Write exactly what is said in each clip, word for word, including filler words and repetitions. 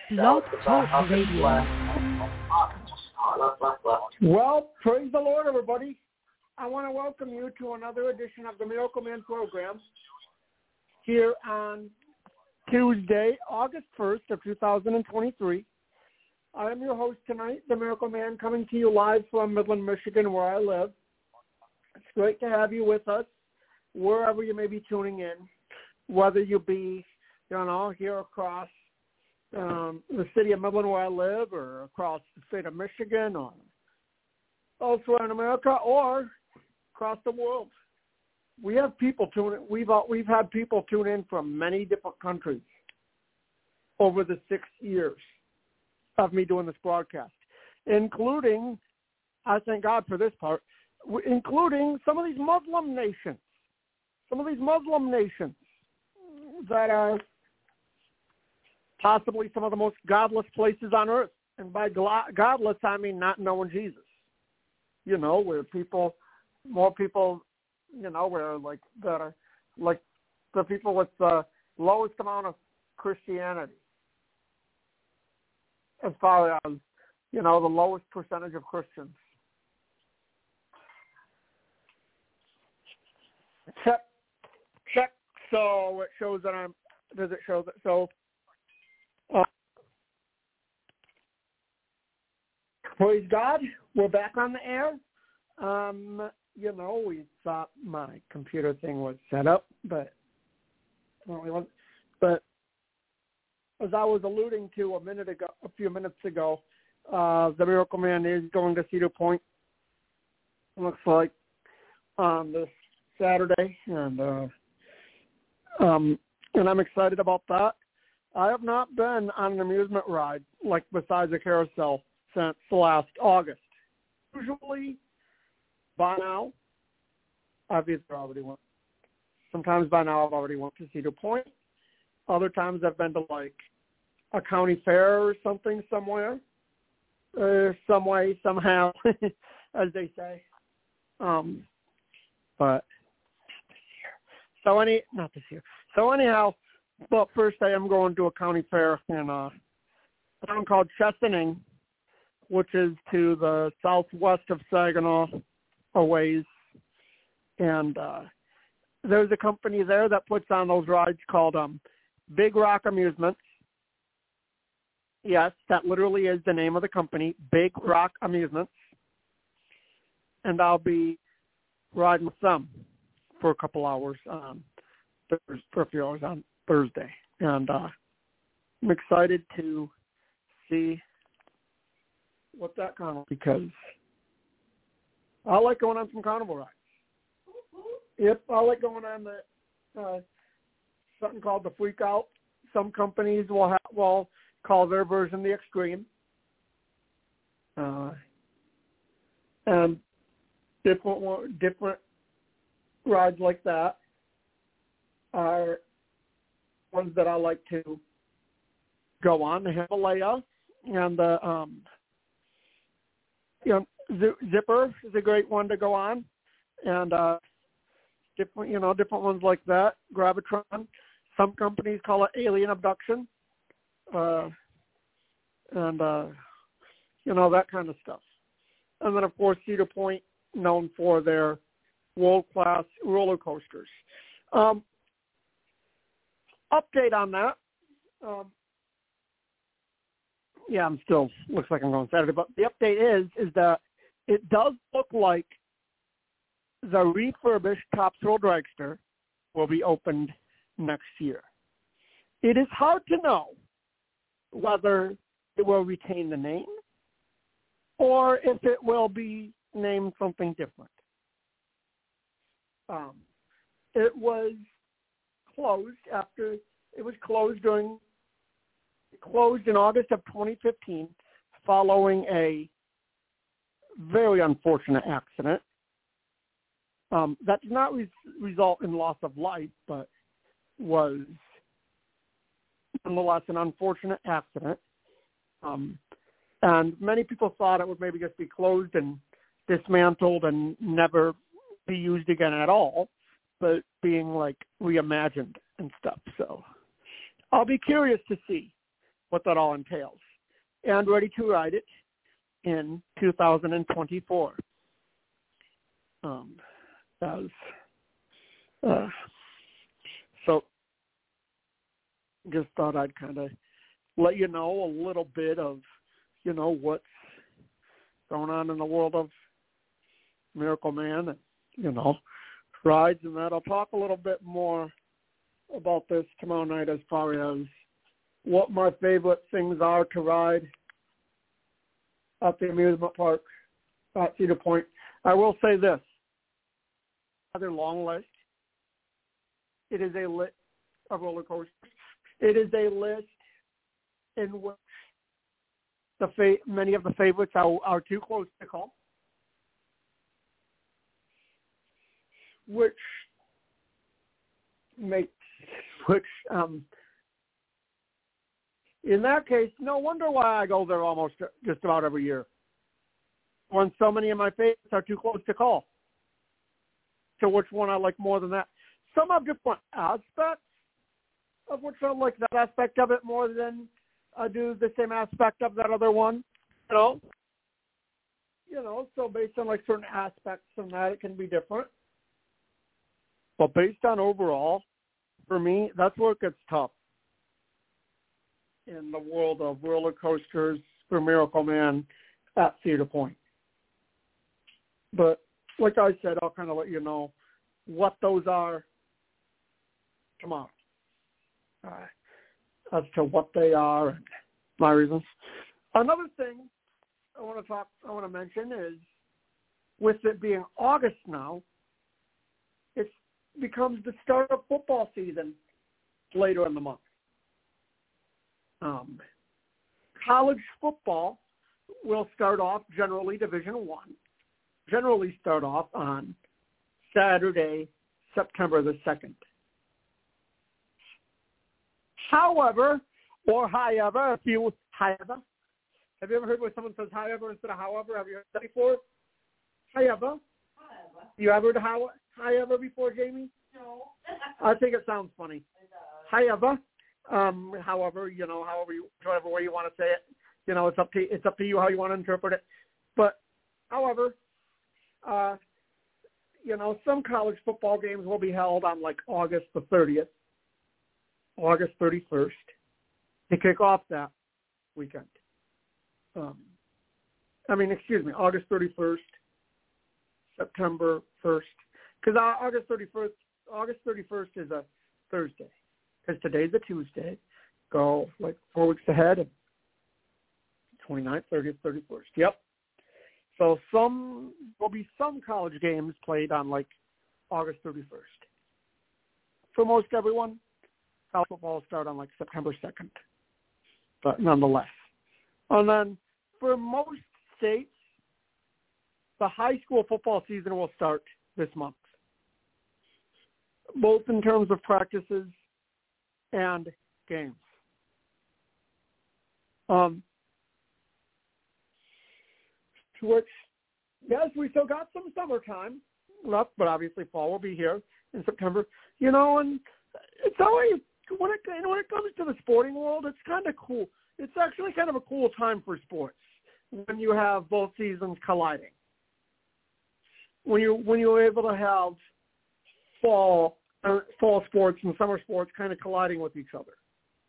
Blog Talk Radio. Well, praise the Lord, everybody. I want to welcome you to another edition of the Miracle Man program here on Tuesday, August first of two thousand twenty-three. I am your host tonight, the Miracle Man, coming to you live from Midland, Michigan, where I live. It's great to have you with us, wherever you may be tuning in, whether you be, you know, here across um, the city of Midland where I live, or across the state of Michigan, or elsewhere in America, or across the world. We have people tune in. We've we've had people tune in from many different countries over the six years of me doing this broadcast, including, I thank God for this part, including some of these Muslim nations, some of these Muslim nations that are possibly some of the most godless places on earth. And by godless, I mean not knowing Jesus. You know, where people, more people, you know, where like that are like the people with the lowest amount of Christianity, as far as, you know, the lowest percentage of Christians. Check, check. So it shows that I'm. Does it show that? So, uh, praise God, we're back on the air. Um, you know, we thought my computer thing was set up, but well, we want, but as I was alluding to a minute ago, a few minutes ago, uh, the Miracle Man is going to Cedar Point. It looks like on this Saturday, and uh, um, and I'm excited about that. I have not been on an amusement ride like besides a carousel since last August. Usually, by now, I've either already went. Sometimes by now I've already went to Cedar Point. Other times I've been to like a county fair or something somewhere, uh, some way, somehow, as they say. Um, but not this year. So any, not this year. So anyhow, but first I am going to a county fair in a town called Chesaning, which is to the southwest of Saginaw a ways. And uh, there's a company there that puts on those rides called um, Big Rock Amusements. Yes, that literally is the name of the company, Big Rock Amusements. And I'll be riding with them for a couple hours, um, for a few hours on Thursday. And uh, I'm excited to see what that kind of, because I like going on some carnival rides. Yep, I like going on the uh, something called the Freak Out. Some companies will ha- will call their version the Extreme, uh, and different different rides like that are ones that I like to go on. The Himalaya and the um, you know Z- Zipper is a great one to go on, and uh, different you know different ones like that. Gravitron. Some companies call it alien abduction, uh, and, uh, you know, that kind of stuff. And then, of course, Cedar Point, known for their world-class roller coasters. Um, update on that. Um, yeah, I'm still, looks like I'm going Saturday, but the update is, is that it does look like the refurbished Tops Thrill Dragster will be opened next year. It is hard to know whether it will retain the name or if it will be named something different. Um, it was closed after it was closed during it closed in August of twenty fifteen following a very unfortunate accident. Um, that did not re- result in loss of life, but was nonetheless an unfortunate accident. Um, and many people thought it would maybe just be closed and dismantled and never be used again at all, but being like reimagined and stuff. So I'll be curious to see what that all entails, and ready to ride it in two thousand twenty-four. Um, that was, uh, so just thought I'd kind of let you know a little bit of, you know, what's going on in the world of Miracle Man and, you know, rides and that. I'll talk a little bit more about this tomorrow night as far as what my favorite things are to ride at the amusement park at Cedar Point. I will say this, rather long list. It is a list of roller coasters. It is a list in which the fa- many of the favorites are, are too close to call, which makes, which, um, in that case, no wonder why I go there almost just about every year, when so many of my favorites are too close to call. So which one I like more than that? Some have different aspects of which I like that aspect of it more than I do the same aspect of that other one. You know, you know. So based on like certain aspects of that, it can be different. But based on overall, for me, that's where it gets tough in the world of roller coasters for Miracle Man at Cedar Point. But like I said, I'll kind of let you know what those are tomorrow, uh, as to what they are and my reasons. Another thing I want to talk, I want to mention is, with it being August now, it becomes the start of football season later in the month. Um, college football will start off generally Division One. Generally start off on Saturday, September the second. However, or however, if you, however, have you ever heard where someone says however instead of however? Have you heard that before? However. However. You ever heard how, however before, Jamie? No. I think it sounds funny. However, um, however, you know, however you, whatever way you want to say it, you know, it's up to it's up to you how you want to interpret it. But, however, uh, you know, some college football games will be held on like August the thirtieth, August thirty-first, to kick off that weekend. Um, I mean, excuse me, August thirty-first, September first, because August thirty-first, August thirty-first is a Thursday, because today's a Tuesday. Go like four weeks ahead, twenty-ninth, thirtieth, thirty-first. Yep. So some will be some college games played on like August thirty-first. For most everyone, college football will start on like September second, but nonetheless. And then for most states, the high school football season will start this month, both in terms of practices and games. Um, to which, yes, we still got some summertime left, but obviously fall will be here in September. You know, and it's always, when it, when it comes to the sporting world, it's kind of cool. It's actually kind of a cool time for sports when you have both seasons colliding. When you when you're able to have fall uh, fall sports and summer sports kind of colliding with each other.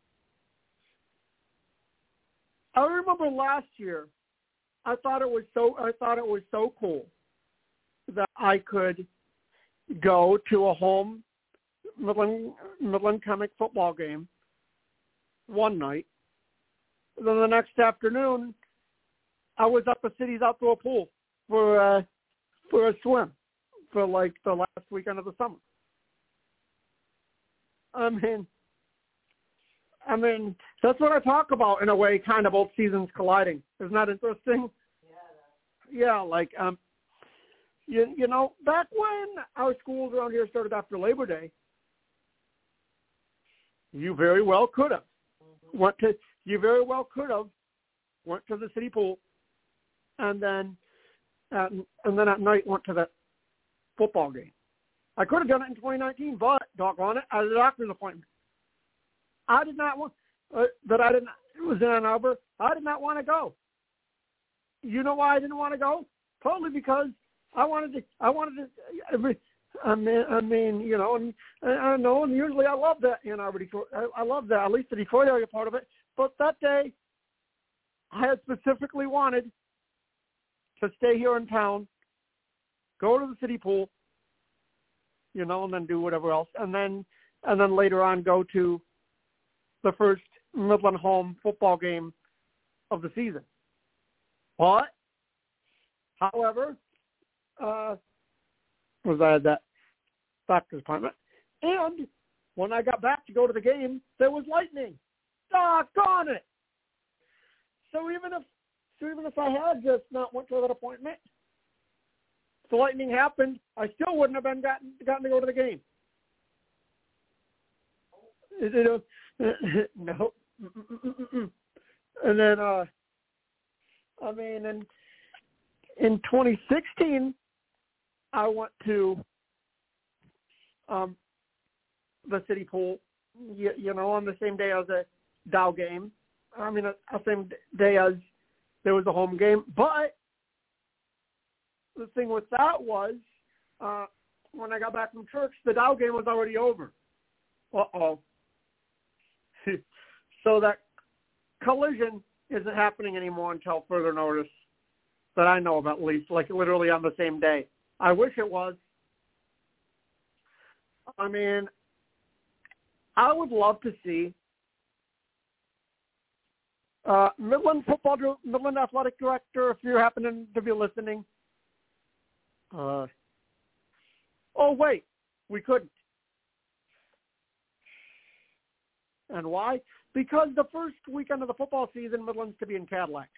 I remember last year, I thought it was so I thought it was so cool that I could go to a home Midland Midland Chemic football game one night. Then the next afternoon, I was at the city's outdoor pool for uh, for a swim for like the last weekend of the summer. I mean, I mean that's what I talk about in a way, kind of both seasons colliding. Isn't that interesting? Yeah. Yeah, like um, you you know, back when our schools around here started after Labor Day, you very well could have mm-hmm. went to. You very well could have went to the city pool, and then at, and then at night went to that football game. I could have done it in twenty nineteen, but doggone it, I had a doctor's appointment. I did not want, uh, but I didn't. It was in Ann Arbor. I did not want to go. You know why I didn't want to go? Totally because I wanted to. I wanted to. I mean, I mean, I mean you know, and I know, and usually I love that Ann Arbor, Detroit. I, I love that, at least the Detroit area part of it. But that day, I had specifically wanted to stay here in town, go to the city pool, you know, and then do whatever else, and then and then later on go to the first Midland home football game of the season. But, however, uh, was I at that doctor's appointment, and when I got back to go to the game, there was lightning. Doggone it! So even if so even if I had just not went to that appointment, if the lightning happened, I still wouldn't have been gotten gotten to go to the game. You know, no. And then, uh, I mean, in in twenty sixteen, I went to um, the city pool, you, you know, on the same day as a Dow game. I mean, the same day as there was a home game. But the thing with that was, uh, when I got back from church, the Dow game was already over. Uh-oh. So that collision isn't happening anymore until further notice that I know of, at least, like literally on the same day. I wish it was. I mean, I would love to see uh, Midland football, Midland athletic director, if you're happening to be listening. Uh, oh, wait, we couldn't. And why? Because the first weekend of the football season, Midland's to be in Cadillac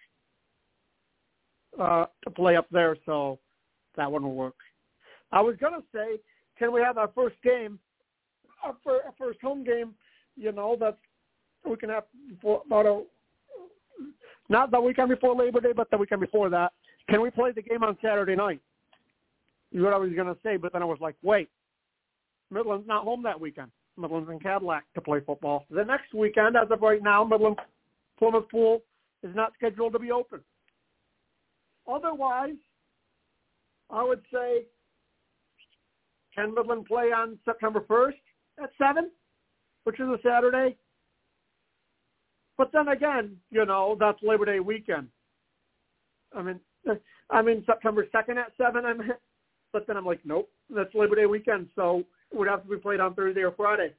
uh, to play up there, so that wouldn't work. I was going to say, can we have our first game, our, fir- our first home game, you know, that we can have before, about a, not the weekend before Labor Day, but the weekend before that. Can we play the game on Saturday night? You know what I was going to say, but then I was like, wait, Midland's not home that weekend. Midland's in Cadillac to play football. The next weekend, as of right now, Midland Plymouth Pool is not scheduled to be open. Otherwise, I would say, can Midland play on September first at seven, which is a Saturday? But then again, you know, that's Labor Day weekend. I mean, I mean September second at seven. I mean, but then I'm like, nope, that's Labor Day weekend, so it would have to be played on Thursday or Friday.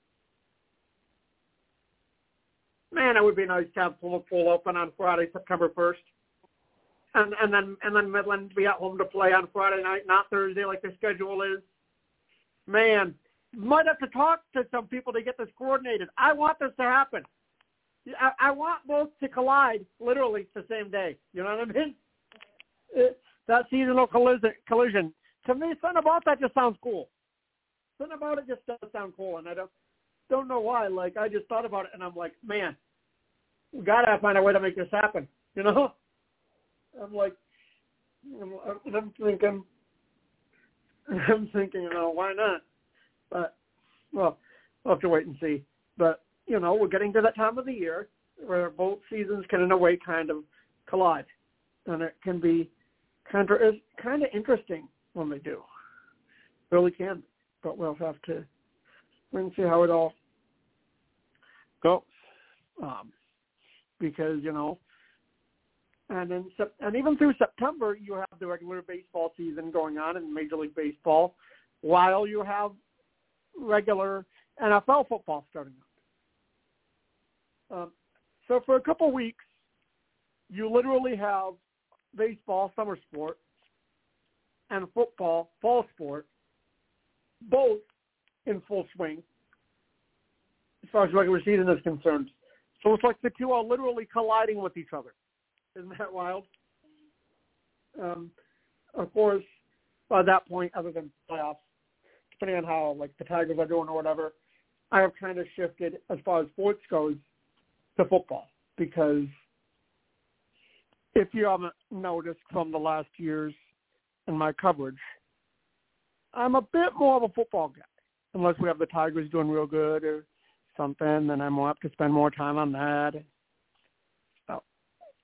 Man, it would be nice to have Plymouth Pool open on Friday, September first, and and then and then Midland be at home to play on Friday night, not Thursday like the schedule is. Man, might have to talk to some people to get this coordinated. I want this to happen. I, I want both to collide literally the same day. You know what I mean? It, that seasonal collision, collision. To me, something about that just sounds cool. Something about it just does sound cool, and I don't don't know why. Like, I just thought about it, and I'm like, man, we gotta find a way to make this happen. You know? I'm like, I'm, I'm thinking, I'm thinking, you know, why not? But well, we'll have to wait and see. But you know, we're getting to that time of the year where both seasons can, in a way, kind of collide, and it can be kind of kind of interesting when they do. Really can. But we'll have to wait and see how it all goes. Um, because, you know, and in and even through September, you have the regular baseball season going on in Major League Baseball, while you have regular N F L football starting up. Um, so for a couple weeks, you literally have baseball, summer sport, and football, fall sport, both in full swing as far as regular season is concerned. So it's like the two are literally colliding with each other. Isn't that wild? Um, of course, by that point, other than playoffs, depending on how like the Tigers are doing or whatever, I have kind of shifted as far as sports goes to football, because if you haven't noticed from the last years in my coverage, I'm a bit more of a football guy. Unless we have the Tigers doing real good or something, then I'm more apt to spend more time on that.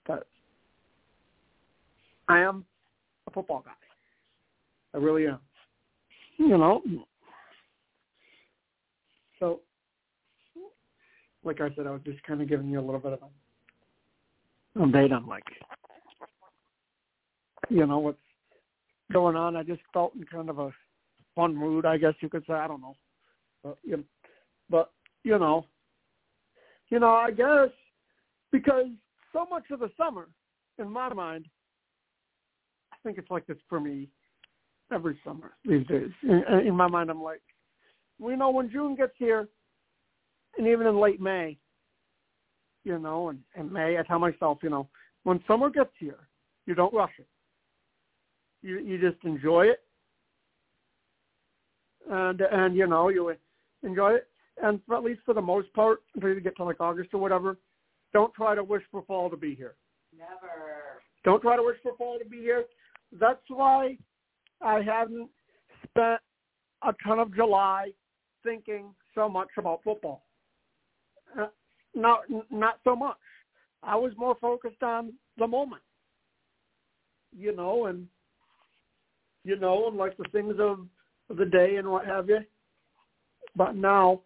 because I am a football guy. I really am. You know, so like I said, I was just kind of giving you a little bit of an update on, like, you know, what's going on. I just felt in kind of a fun mood, I guess you could say. I don't know. But, you know, but, you know, you know, I guess because so much of the summer, in my mind, I think it's like this for me every summer these days. In, in my mind, I'm like, we know when June gets here, and even in late May, you know, and, and May, I tell myself, you know, when summer gets here, you don't rush it. You you just enjoy it, and and you know you enjoy it, and for, at least for the most part, until you get to like August or whatever, don't try to wish for fall to be here. Never. Don't try to wish for fall to be here. That's why I haven't spent a ton of July thinking so much about football. Uh, not not so much. I was more focused on the moment, you know, and you know, and like the things of the day and what have you. But now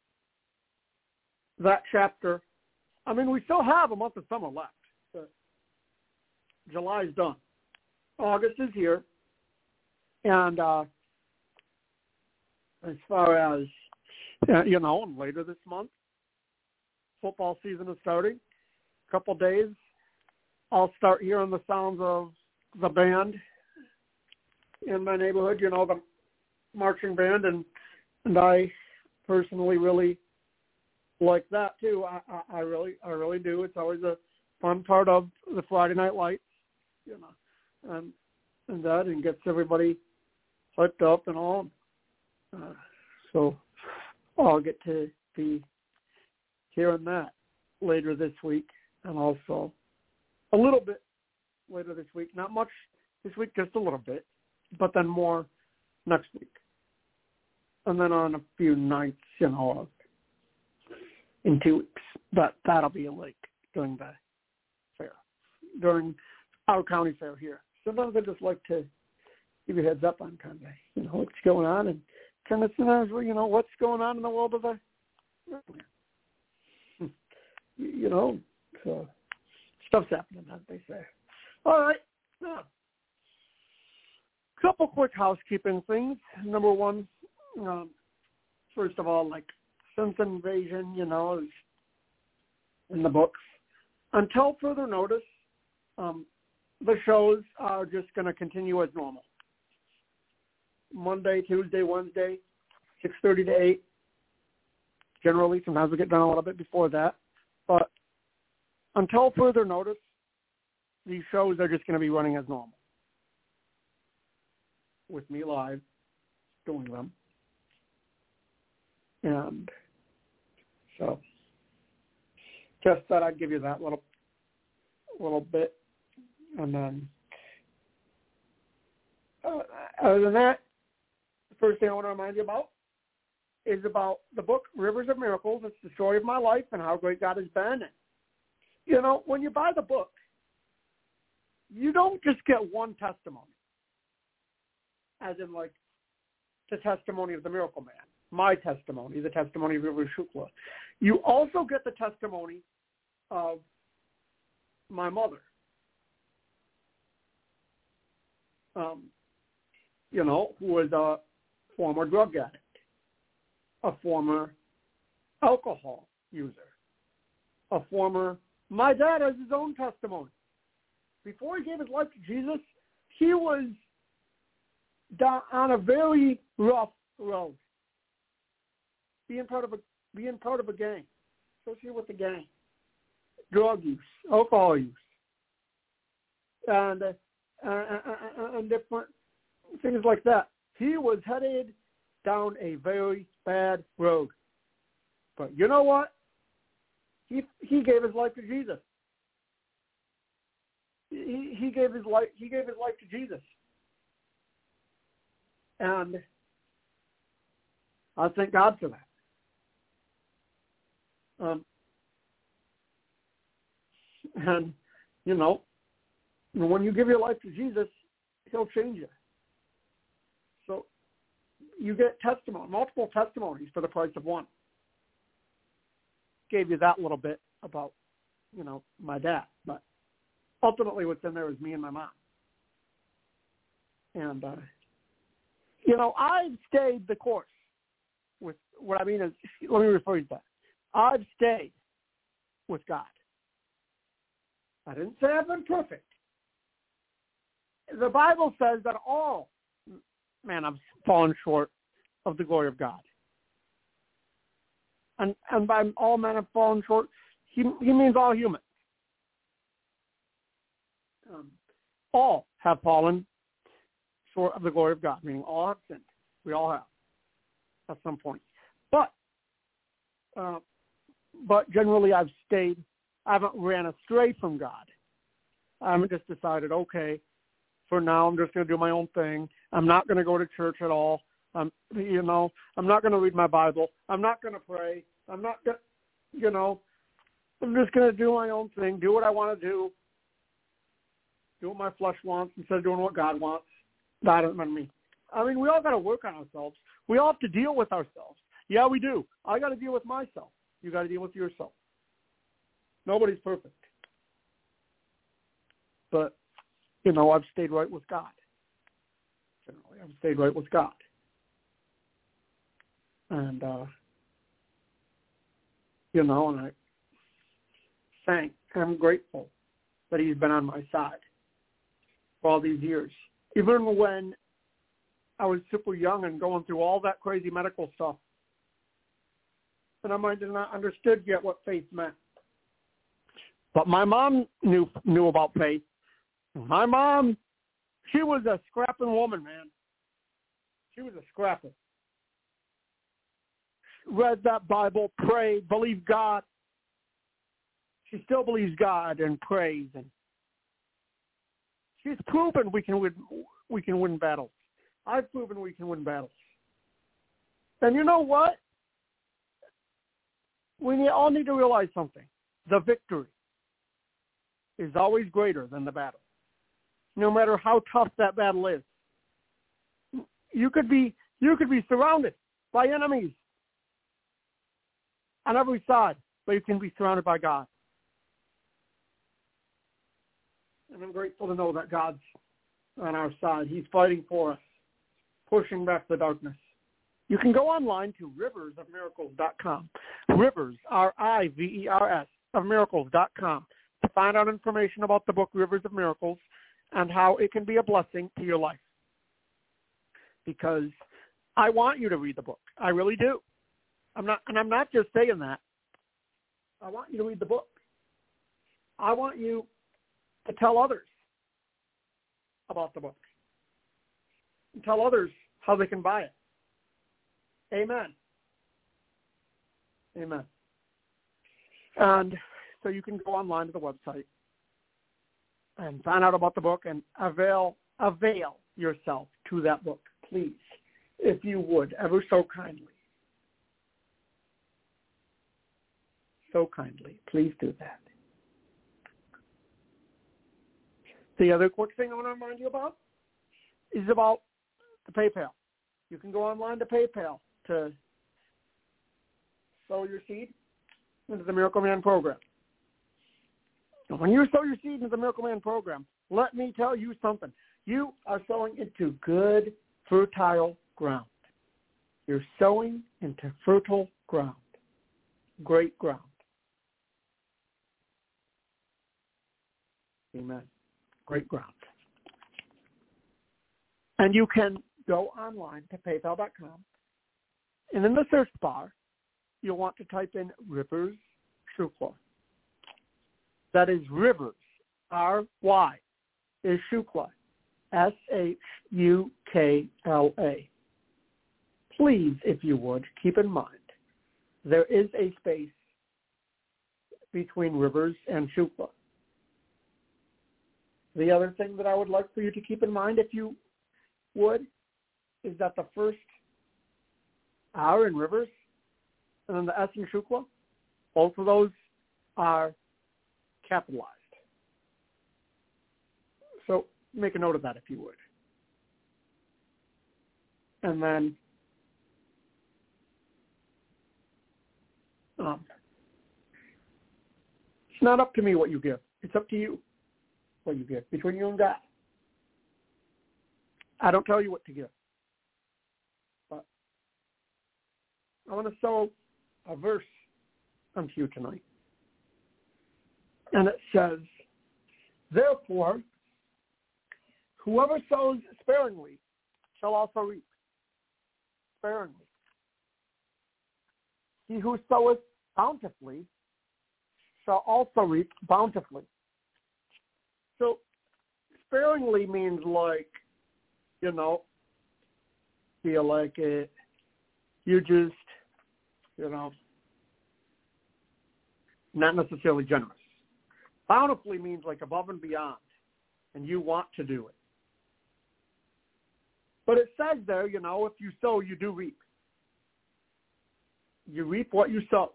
that chapter, I mean, we still have a month of summer left. But July's done. August is here, and uh, as far as uh, you know, and later this month, football season is starting. A couple days, I'll start hearing the sounds of the band in my neighborhood. You know, the marching band, and and I personally really like that too. I, I, I really, I really do. It's always a fun part of the Friday Night Lights, you know, and and that and gets everybody hyped up and all. Uh, so I'll get to be hearing that later this week, and also a little bit later this week. Not much this week, just a little bit, but then more next week. And then on a few nights, you know, in two weeks. But that'll be like during the fair, during our county fair here. Sometimes I just like to give you a heads up on kind of, you know, what's going on, and kind of sometimes, you know, what's going on in the world of the, you know, so stuff's happening, as they say. All right. Now, couple quick housekeeping things. Number one, um, first of all, like, since Invasion, you know, is in the books. Until further notice, um, the shows are just going to continue as normal. Monday, Tuesday, Wednesday, six thirty to eight. Generally, sometimes we get done a little bit before that. But until further notice, these shows are just going to be running as normal, with me live doing them. And so just thought I'd give you that little little bit. And then uh, other than that, the first thing I want to remind you about is about the book Rivers of Miracles. It's the story of my life and how great God has been. And, you know, when you buy the book, you don't just get one testimony, as in like the testimony of the Miracle Man, my testimony, the testimony of River Shukla. You also get the testimony of my mother. Um, you know, who was a former drug addict, a former alcohol user, a former, my dad has his own testimony. Before he gave his life to Jesus, he was down on a very rough road. Being part of a being part of a gang, associated with the gang, drug use, alcohol use, and uh, uh, uh, and different things like that. He was headed down a very bad road. But you know what? He he gave his life to Jesus. He he gave his life he gave his life to Jesus. And I thank God for that. Um, and you know, when you give your life to Jesus, he'll change you. So you get testimony, multiple testimonies for the price of one. Gave you that little bit about, you know, my dad. But ultimately what's in there is me and my mom. And, uh, you know, I've stayed the course with, what I mean is, let me rephrase that. I've stayed with God. I didn't say I've been perfect. The Bible says that all man have fallen short of the glory of God. And and by all men have fallen short, he, he means all humans. Um, all have fallen short of the glory of God, meaning all have sinned. We all have at some point. But uh, but generally I've stayed, I haven't ran astray from God. I haven't just decided, okay, for now I'm just going to do my own thing. I'm not going to go to church at all. Um, you know, I'm not going to read my Bible. I'm not going to pray. I'm not going to, you know, I'm just going to do my own thing, do what I want to do, do what my flesh wants instead of doing what God wants. That isn't me. I mean, we all got to work on ourselves. We all have to deal with ourselves. Yeah, we do. I got to deal with myself. You got to deal with yourself. Nobody's perfect. But, you know, I've stayed right with God. Generally, I've stayed right with God. And, uh, you know, and I thank, I'm grateful that he's been on my side for all these years. Even when I was super young and going through all that crazy medical stuff, and I might have not understood yet what faith meant. But my mom knew knew about faith. My mom, she was a scrapping woman, man. She was a scrapper. Read that Bible, prayed, believed God. She still believes God and prays, and she's proven we can win. We can win battles. I've proven we can win battles. And you know what? We all need to realize something. The victory is always greater than the battle. No matter how tough that battle is. You could be you could be surrounded by enemies on every side, but you can be surrounded by God. And I'm grateful to know that God's on our side. He's fighting for us, pushing back the darkness. You can go online to rivers of miracles dot com. Rivers, R I V E R S, of miracles dot com to find out information about the book Rivers of Miracles and how it can be a blessing to your life. Because I want you to read the book. I really do. I'm not, and I'm not just saying that. I want you to read the book. I want you to tell others about the book. And tell others how they can buy it. Amen. Amen. And so you can go online to the website and find out about the book and avail avail yourself to that book, please, if you would, ever so kindly. So kindly, please do that. The other quick thing I want to remind you about is about the PayPal. You can go online to PayPal to sow your seed into the Miracle Man program. And when you sow your seed into the Miracle Man program, let me tell you something. You are sowing into good, fertile ground. You're sowing into fertile ground, great ground. Amen. Great ground. And you can go online to paypal dot com, and in the search bar, you'll want to type in Rivers Shukla. That is Rivers, R Y, is Shukla, S H U K L A. Please, if you would, keep in mind, there is a space between Rivers and Shukla. The other thing that I would like for you to keep in mind, if you would, is that the first R in Rivers and then the S in Shukla, both of those are capitalized. So make a note of that if you would. And then um, it's not up to me what you give. It's up to you what you give, between you and God. I don't tell you what to give. But I want to sow a verse unto you tonight. And it says, therefore, whoever sows sparingly shall also reap sparingly. He who soweth bountifully shall also reap bountifully. So sparingly means like, you know, feel like it, you just, you know, not necessarily generous. Bountifully means like above and beyond, and you want to do it. But it says there, you know, if you sow, you do reap. You reap what you sow.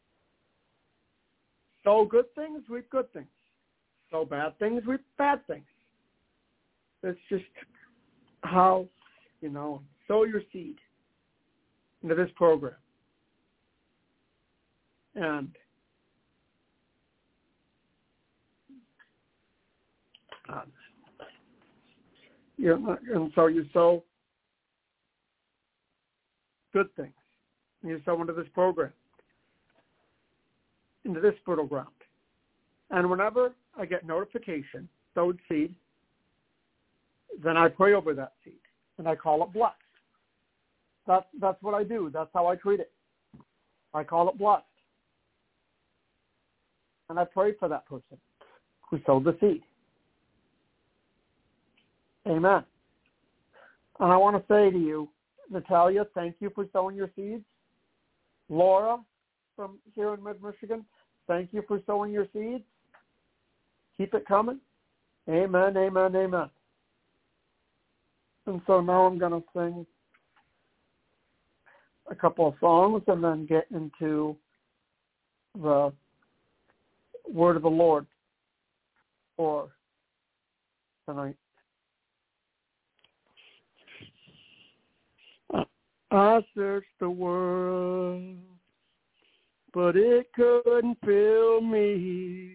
Sow good things, reap good things. Sow bad things, reap bad things. It's just how, you know, sow your seed into this program. And uh, you know, and so you sow good things. You sow into this program, into this fertile ground. And whenever I get notification, sowed seed, then I pray over that seed, and I call it blessed. That's, that's what I do. That's how I treat it. I call it blessed. And I pray for that person who sowed the seed. Amen. And I want to say to you, Natalia, thank you for sowing your seeds. Laura from here in mid-Michigan, thank you for sowing your seeds. Keep it coming. Amen, amen, amen. And so now I'm going to sing a couple of songs and then get into the word of the Lord for tonight. I searched the world, but it couldn't fill me.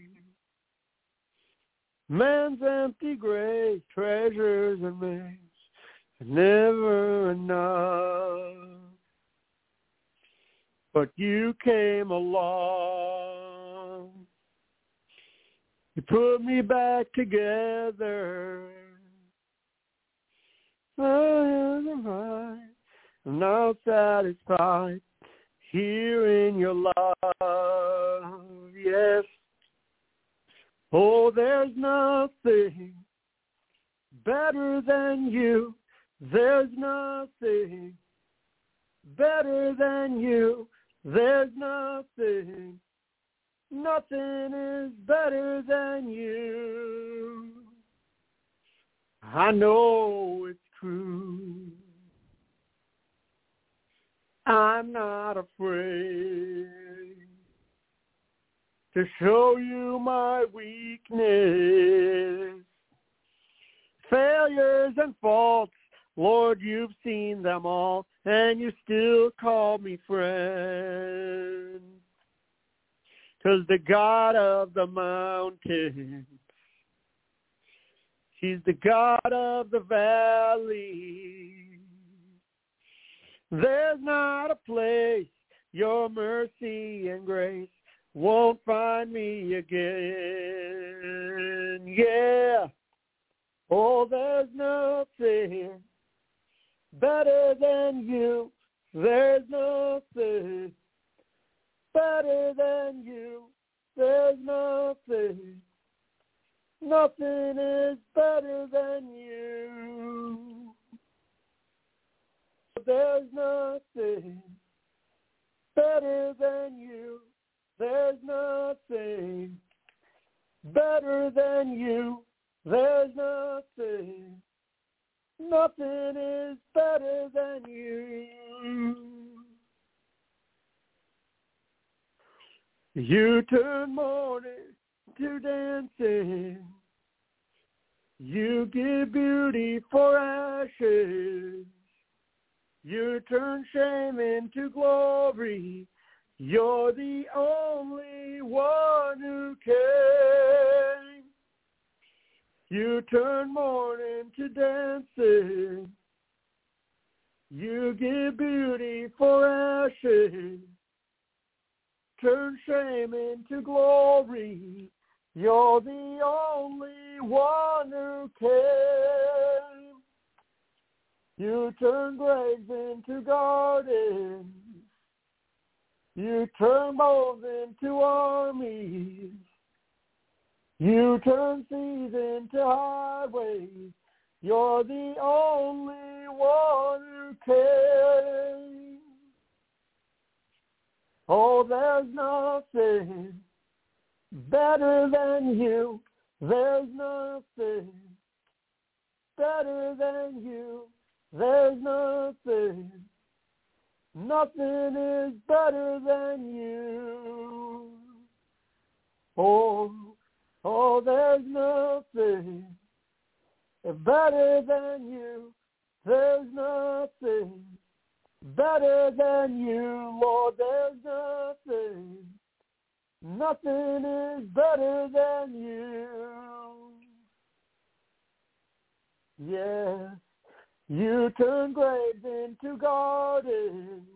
Man's empty grave, treasures and remains, never enough. But you came along. You put me back together. I am right. I'm now satisfied here in your love, yes. Oh, there's nothing better than you. There's nothing better than you. There's nothing, nothing is better than you. I know it's true. I'm not afraid to show you my weakness. Failures and faults, Lord, you've seen them all, and you still call me friend. 'Cause the God of the mountains, he's the God of the valley. There's not a place your mercy and grace won't find me again. Yeah. Oh, there's nothing better than you. There's nothing better than you. There's nothing. Nothing is better than you. There's nothing better than you. There's nothing better than you. There's nothing. Nothing is better than you. You turn mourning to dancing. You give beauty for ashes. You turn shame into glory. You're the only one who came. You turn mourning to dancing. You give beauty for ashes. Turn shame into glory. You're the only one who came. You turn graves into gardens. You turn bows into armies. You turn seas into highways. You're the only one who came. Oh, there's nothing better than you. There's nothing better than you. There's nothing. Nothing is better than you. Oh, oh, there's nothing better than you. There's nothing better than you, Lord. There's nothing. Nothing is better than you. Yes, you turn graves into gardens.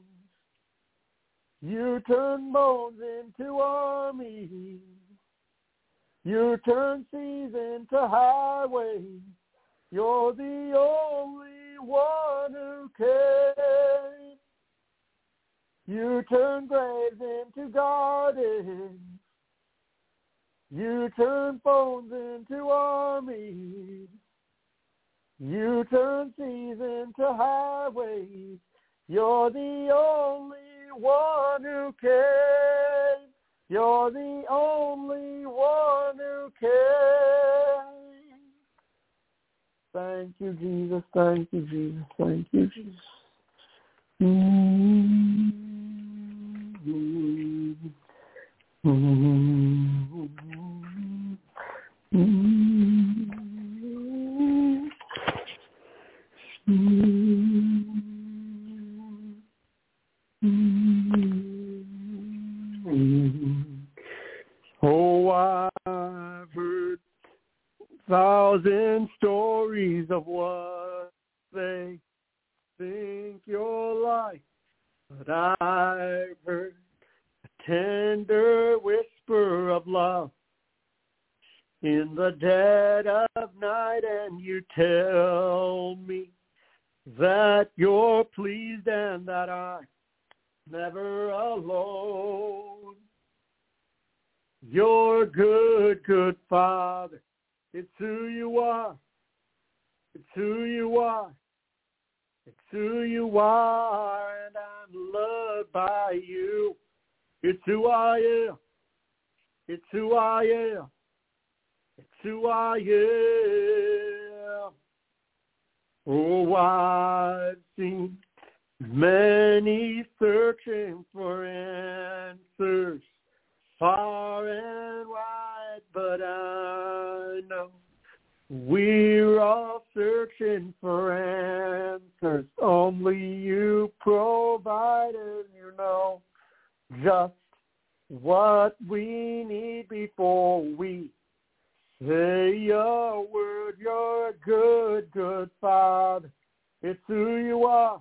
You turn bones into armies. You turn seas into highways. You're the only one who came. You turn graves into gardens. You turn phones into armies. You turn seas into highways. You're the only one who came. You're the only one who came. Thank you, Jesus. Thank you, Jesus. Thank you, Jesus. Mm-hmm. Mm-hmm. Mm-hmm. Mm-hmm. Oh, I've heard thousand stories of what they think you're like, but I've heard a tender whisper of love in the dead of night, and you tell me that you're pleased and that I'm never alone. You're a good, good Father. It's who you are. It's who you are. It's who you are, and I'm loved by you. It's who I am. It's who I am. It's who I am. Oh, I've seen many searching for answers far and wide, but I know we're all searching for answers. Only you provide, and you know just what we need before we say your word. You're a good, good Father. It's who you are.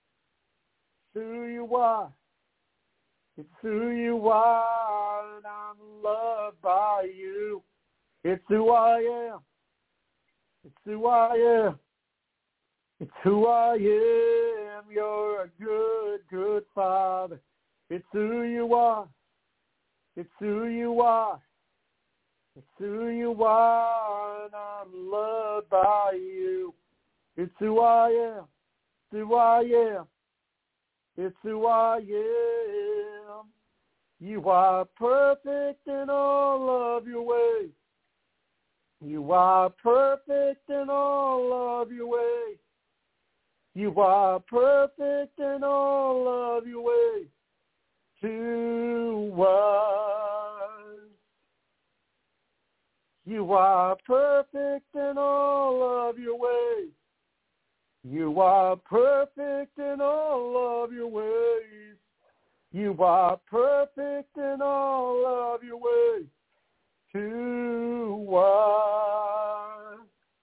It's who you are. It's who you are, and I'm loved by you. It's who I am. It's who I am. It's who I am. You're a good, good Father. It's who you are. It's who you are. It's who you are, and I'm loved by you. It's who I am. It's who I am. It's who I am. You are perfect in all of your ways. You are perfect in all of your ways. You are perfect in all of your ways to us. You are perfect in all of your ways. You are perfect in all of your ways. You are perfect in all of your ways. To us.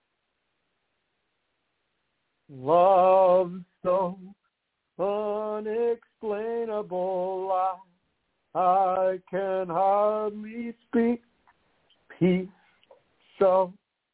Love so unexplainable, I, I can hardly speak. Peace so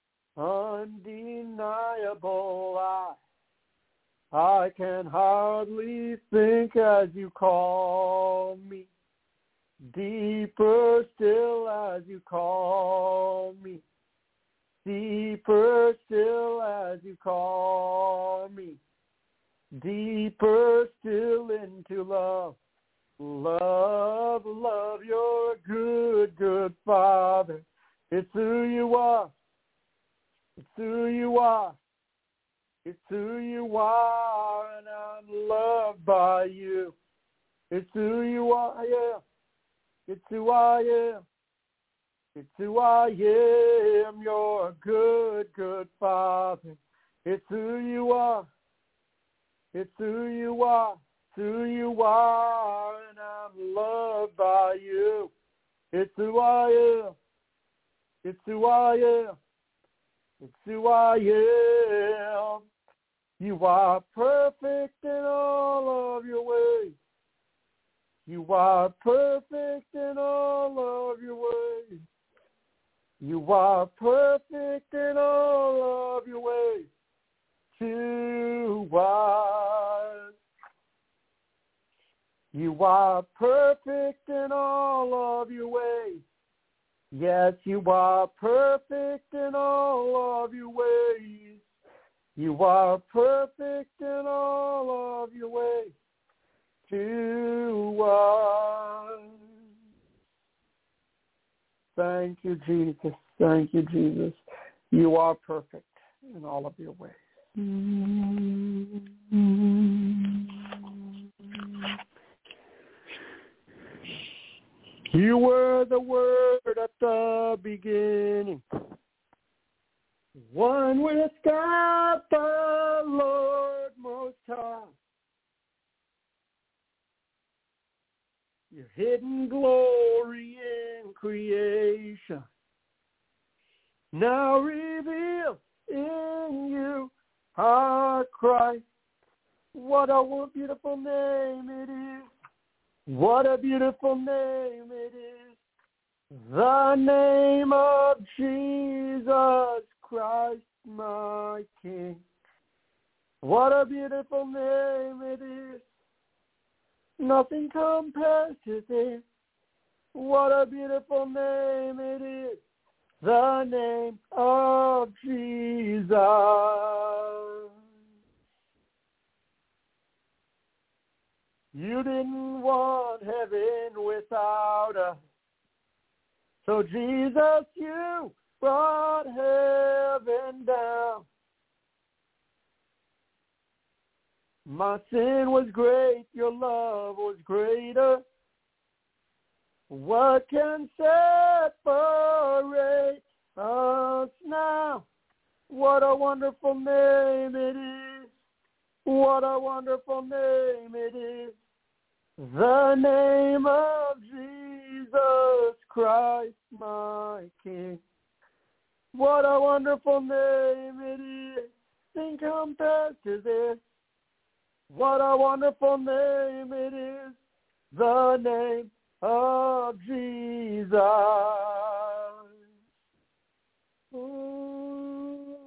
undeniable, I, I can hardly think as you call me. Deeper still as you call me. Deeper still as you call me. Deeper still into love. Love, love, you're a good, good Father. It's who you are. It's who you are. It's who you are, and I'm loved by you. It's who you are, yeah. It's who I am. It's who I am. You're a good, good Father. It's who you are. It's who you are. It's who you are, and I'm loved by you. It's who I am. It's who I am. It's who I am. You are perfect in all of your ways. You are perfect in all of your ways. You are perfect in all of your ways to us. You are perfect in all of your ways. Yes, you are perfect in all of your ways. You are perfect in all of your ways to us. Thank you, Jesus. Thank you, Jesus. You are perfect in all of your ways. You were the Word at the beginning, one with God the Lord Most High. Your hidden glory in creation, now revealed in you, our Christ. What a beautiful name it is. What a beautiful name it is. The name of Jesus Christ, my King. What a beautiful name it is. Nothing compares to this. What a beautiful name it is. The name of Jesus. You didn't want heaven without us. So Jesus, you brought heaven down. My sin was great, your love was greater. What can separate us now? What a wonderful name it is. What a wonderful name it is. The name of Jesus Christ, my King. What a wonderful name it is. Nothing compares to this. What a wonderful name it is, the name of Jesus. Oh,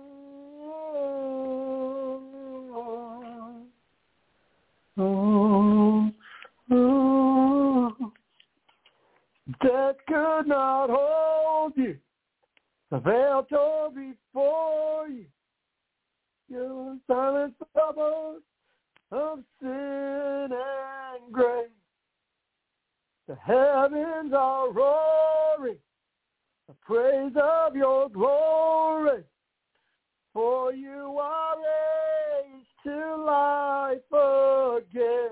oh, oh. Death could not hold you. The veil tore before you. Your silence bubbles of sin and grace. The heavens are roaring, the praise of your glory. For you are raised to life again.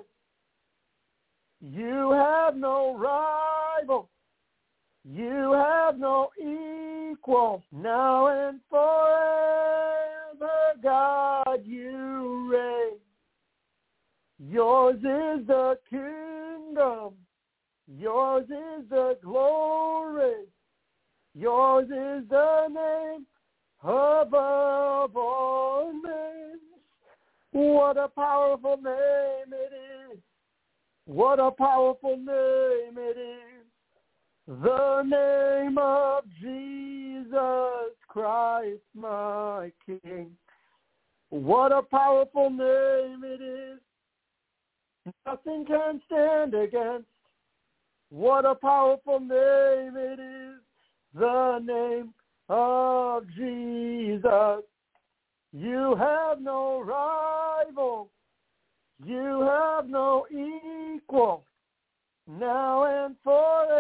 You have no rival. You have no equal. Now and forever, God, you reign. Yours is the kingdom. Yours is the glory. Yours is the name above all names. What a powerful name it is. What a powerful name it is. The name of Jesus Christ, my King. What a powerful name it is. Nothing can stand against. What a powerful name it is. The name of Jesus. You have no rival. You have no equal. Now and forever,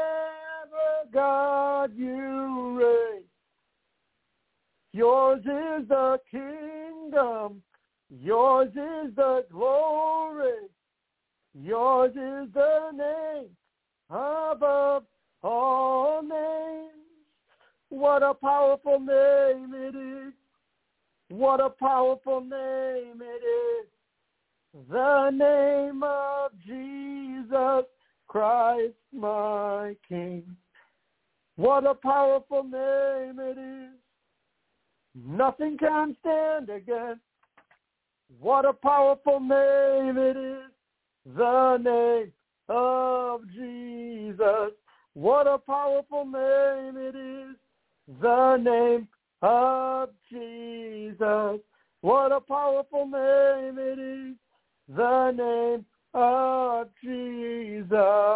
God, you reign. Yours is the kingdom. Yours is the glory. Yours is the name above all names. What a powerful name it is. What a powerful name it is. The name of Jesus Christ, my King. What a powerful name it is. Nothing can stand against. What a powerful name it is. The name of Jesus. What a powerful name it is. The name of Jesus. What a powerful name it is. The name of Jesus.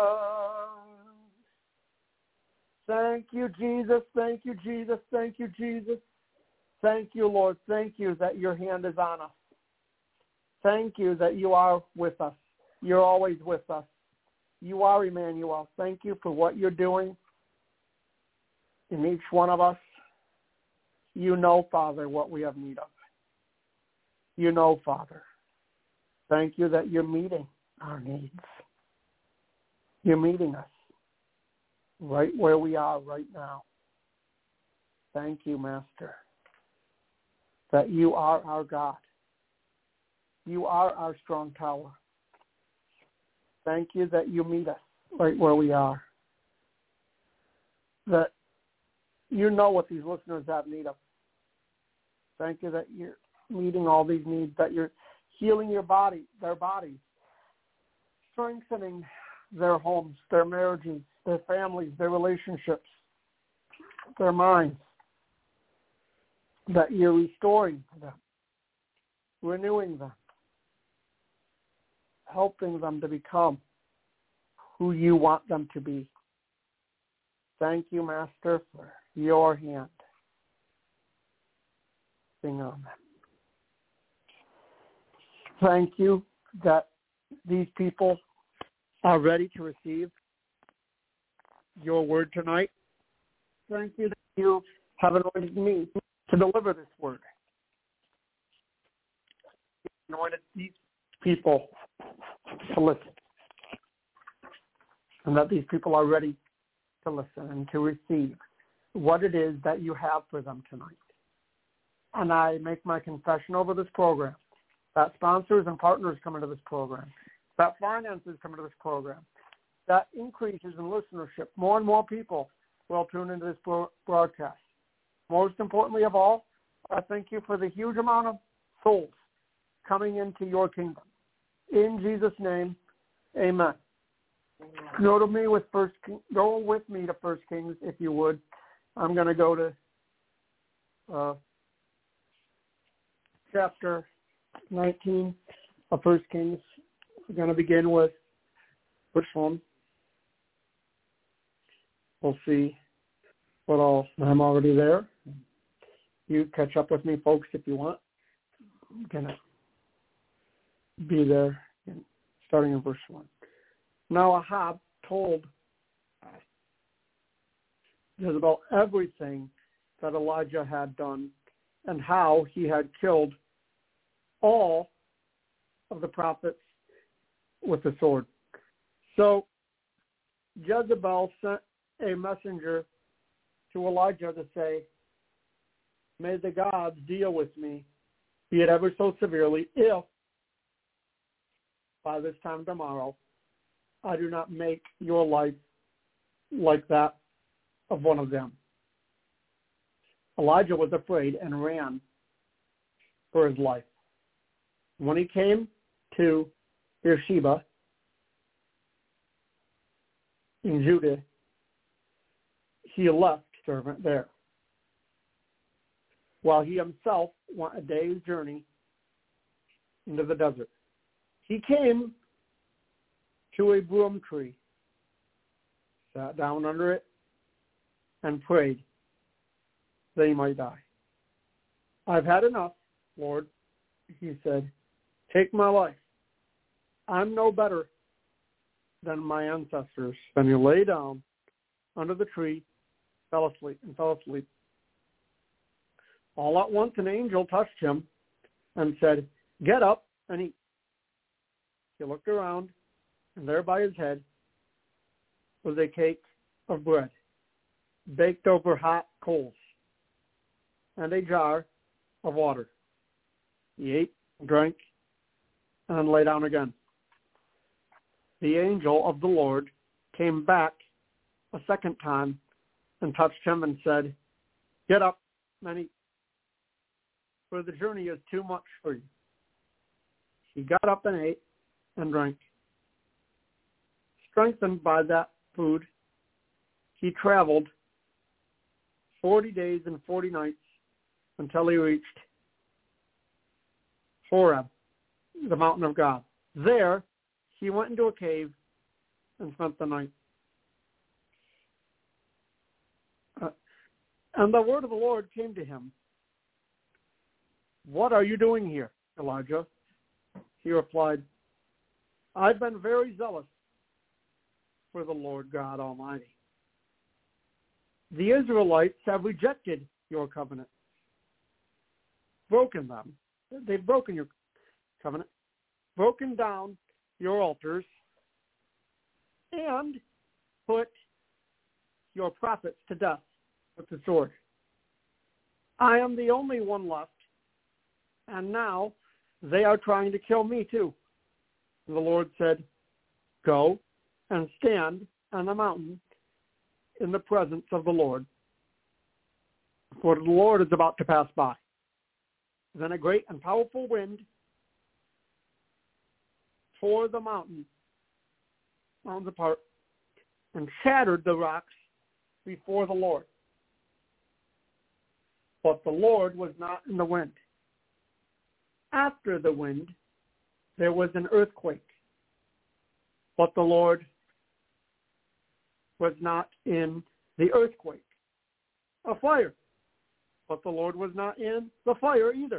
Thank you, Jesus. Thank you, Jesus. Thank you, Jesus. Thank you, Lord. Thank you that your hand is on us. Thank you that you are with us. You're always with us. You are Emmanuel. Thank you for what you're doing in each one of us. You know, Father, what we have need of. You know, Father. Thank you that you're meeting our needs. You're meeting us right where we are right now. Thank you, Master, that you are our God. You are our strong tower. Thank you that you meet us right where we are. That you know what these listeners have need of. Thank you that you're meeting all these needs, that you're healing your body, their bodies, strengthening their homes, their marriages, their families, their relationships, their minds, that you're restoring them, renewing them, helping them to become who you want them to be. Thank you, Master, for your hand being on them. Thank you that these people are ready to receive your word tonight. Thank you that you have anointed me to deliver this word. You anointed these people to listen. And that these people are ready to listen and to receive what it is that you have for them tonight. And I make my confession over this program that sponsors and partners come into this program, that finances come into this program, that increases in listenership. More and more people will tune into this broadcast. Most importantly of all, I thank you for the huge amount of souls coming into your kingdom. In Jesus' name, amen. Go to me with first. Go with me to First Kings, if you would. I'm going to go to uh, chapter nineteen of First Kings. We're going to begin with which one? We'll see what all. I'm already there. You catch up with me, folks, if you want. I'm going to be there, starting in verse one. Now Ahab told Jezebel everything that Elijah had done and how he had killed all of the prophets with the sword. So Jezebel sent a messenger to Elijah to say, may the gods deal with me, be it ever so severely, if by this time tomorrow I do not make your life like that of one of them. Elijah was afraid and ran for his life. When he came to Beersheba in Judah, he left his servant there, while he himself went a day's journey into the desert. He came to a broom tree, sat down under it, and prayed that he might die. I've had enough, Lord, he said. Take my life. I'm no better than my ancestors. Then he lay down under the tree, fell asleep, and fell asleep. All at once an angel touched him and said, get up and eat. He looked around, and there by his head was a cake of bread, baked over hot coals, and a jar of water. He ate, drank, and then lay down again. The angel of the Lord came back a second time and touched him and said, get up and eat, for the journey is too much for you. He got up and ate and drank. Strengthened by that food, he traveled forty days and forty nights until he reached Horeb, the mountain of God. There, he went into a cave and spent the night. Uh, and the word of the Lord came to him. What are you doing here, Elijah? He replied, I've been very zealous for the Lord God Almighty. The Israelites have rejected your covenant, broken them. They've broken your covenant, broken down your altars, and put your prophets to death with the sword. I am the only one left, and now they are trying to kill me too. And the Lord said, go and stand on the mountain in the presence of the Lord, for the Lord is about to pass by. Then a great and powerful wind tore the mountain, mountains apart, and shattered the rocks before the Lord. But the Lord was not in the wind. After the wind, there was an earthquake. But the Lord was not in the earthquake. A fire. But the Lord was not in the fire either.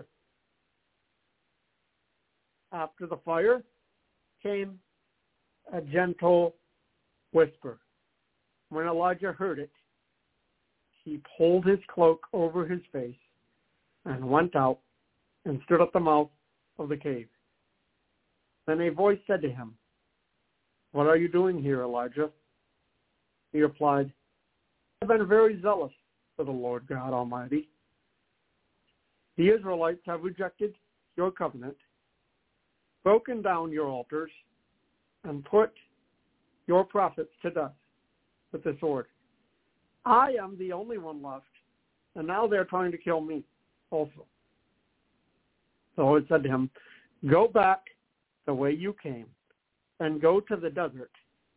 After the fire came a gentle whisper. When Elijah heard it, he pulled his cloak over his face and went out and stood at the mouth of the cave. Then a voice said to him, what are you doing here, Elijah? He replied, I've been very zealous for the Lord God Almighty. The Israelites have rejected your covenant, broken down your altars, and put your prophets to death with the sword. I am the only one left, and now they're trying to kill me also. The Lord said to him, go back the way you came, and go to the desert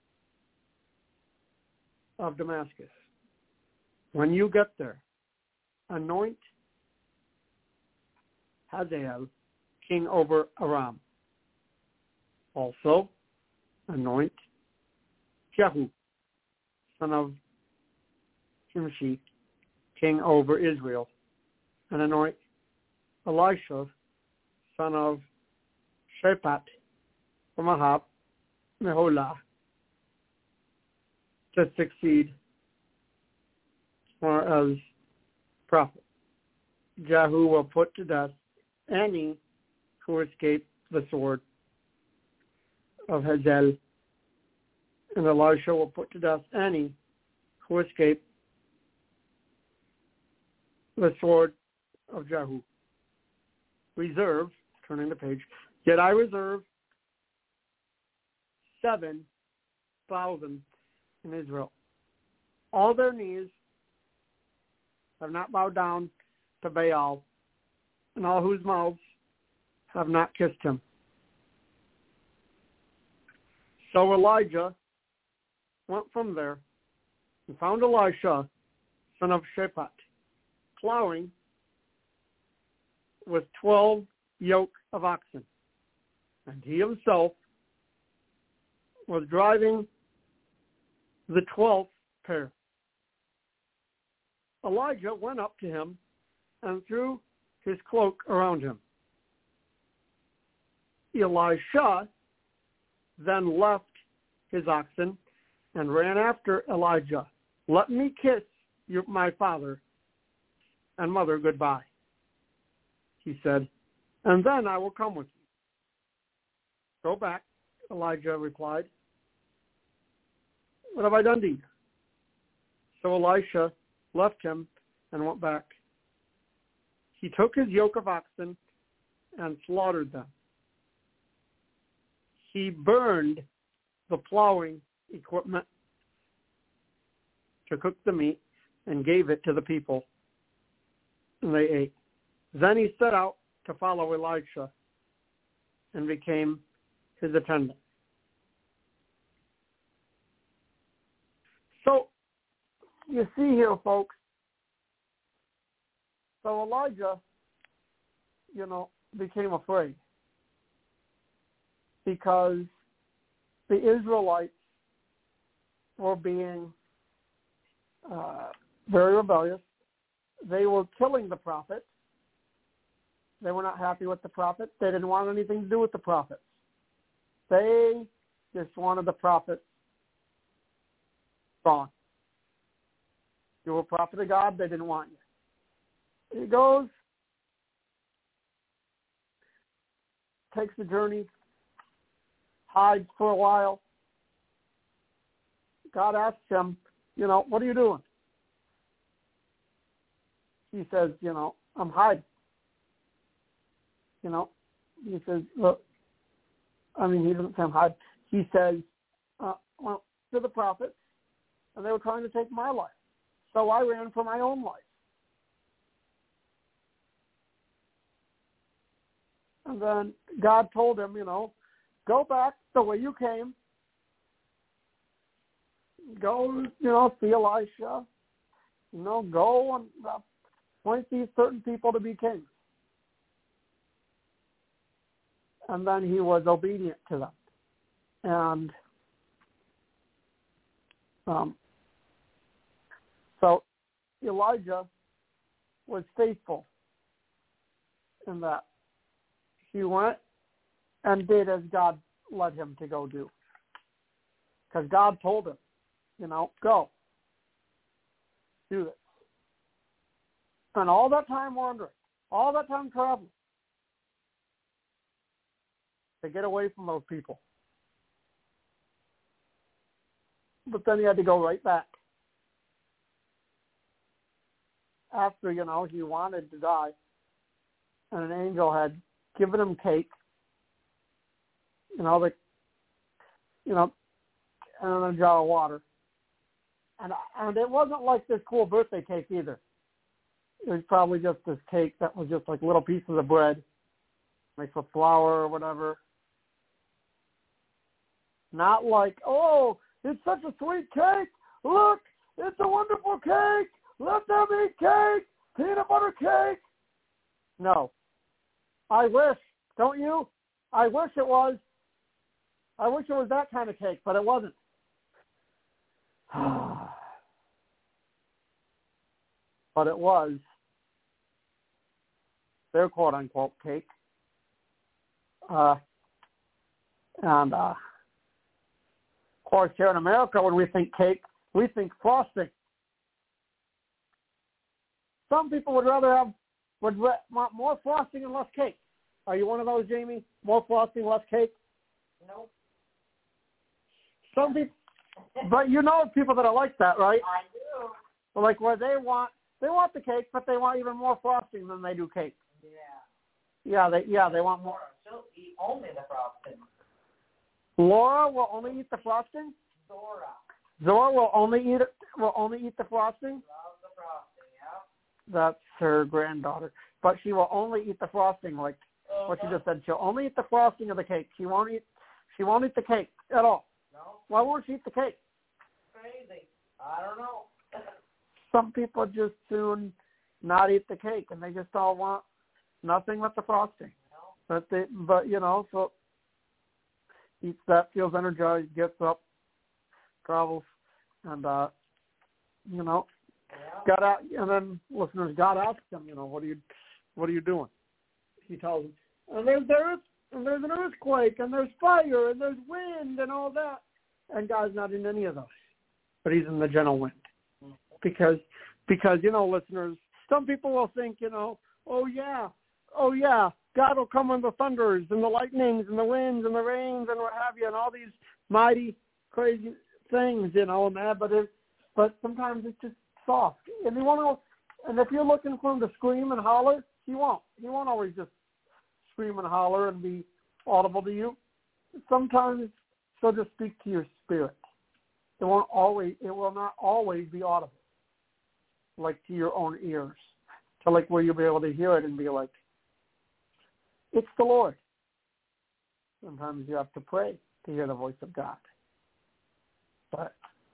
of Damascus. When you get there, anoint Hazael king over Aram. Also, anoint Jehu, son of Shimshi, king over Israel, and anoint Elisha, son of Shaphat, from Ahab, Meholah, to succeed or as prophet. Jehu will put to death any who escape the sword of Hazael, and Elisha will put to death any who escape the sword of Jehu. Reserve, turning the page, yet I reserve seven thousand in Israel. All their knees have not bowed down to Baal, and all whose mouths have not kissed him. So Elijah went from there and found Elisha, son of Shaphat, plowing with twelve yoke of oxen, and he himself was driving the twelfth pair. Elijah went up to him and threw his cloak around him. Elisha then left his oxen and ran after Elijah. Let me kiss you, my father and mother goodbye, he said, and then I will come with you. Go back, Elijah replied. What have I done to you? So Elisha left him and went back. He took his yoke of oxen and slaughtered them. He burned the plowing equipment to cook the meat and gave it to the people, and they ate. Then he set out to follow Elisha and became his attendant. So, you see here, folks, so Elijah, you know, became afraid because the Israelites were being uh, very rebellious. They were killing the prophet. They were not happy with the prophet. They didn't want anything to do with the prophets. They just wanted the prophet gone. You were a prophet of God, they didn't want you. He goes, takes the journey, hides for a while. God asks him, you know, what are you doing? He says, you know, I'm hiding. You know, he says, look, I mean, he doesn't say I'm hiding. He says, uh, well, to the prophets, and they were trying to take my life. So I ran for my own life. And then God told him, you know, go back the way you came. Go, you know, see Elisha. You know, go and appoint these certain people to be kings. And then he was obedient to them. And um, so Elijah was faithful in that. He went and did as God led him to go do. Because God told him, you know, go. Do this. And all that time wandering, all that time traveling, to get away from those people. But then he had to go right back. After, you know, he wanted to die, and an angel had given him cake, you know, the, you know, and a jar of water. And, and it wasn't like this cool birthday cake either. It was probably just this cake that was just like little pieces of bread, mixed with flour or whatever. Not like, oh, it's such a sweet cake. Look, it's a wonderful cake. Let them eat cake. Peanut butter cake. No. I wish, don't you? I wish it was. I wish it was that kind of cake, but it wasn't. But it was their quote-unquote cake. Uh, and, uh, of course, here in America, when we think cake, we think frosting. Some people would rather have, would re- want more frosting and less cake. Are you one of those, Jamie? More frosting, less cake? No. Some people, but you know people that are like that, right? I do. Like where they want they want the cake, but they want even more frosting than they do cake. Yeah. Yeah, they yeah they want more. She'll eat only the frosting. Laura will only eat the frosting. Zora. Zora will only eat it. Will only eat the frosting. Loves the frosting. Yeah. That's her granddaughter, but she will only eat the frosting, like uh-huh. what you just said. She'll only eat the frosting of the cake. She won't eat. She won't eat the cake at all. No. Why won't she eat the cake? Crazy. I don't know. Some people just soon not eat the cake, and they just all want nothing but the frosting. No. But they, but you know, so eats that, feels energized, gets up, travels, and uh, you know, Yeah. got out. And then listeners, God asked him, you know, what are you, what are you doing? He tells them, and there's there is, and there's an earthquake, and there's fire, and there's wind, and all that. And God's not in any of those, but He's in the gentle wind, because because you know, listeners, some people will think, you know, oh yeah, oh yeah, God will come with the thunders and the lightnings and the winds and the rains and what have you, and all these mighty, crazy things, you know, and that. But it, but sometimes it's just soft. And you want to, and if you're looking for Him to scream and holler, He won't. He won't always just scream and holler and be audible to you. Sometimes He'll just speak to your spirit. It won't always. It will not always be audible, like to your own ears, to like where you'll be able to hear it and be like, it's the Lord. Sometimes you have to pray to hear the voice of God. But,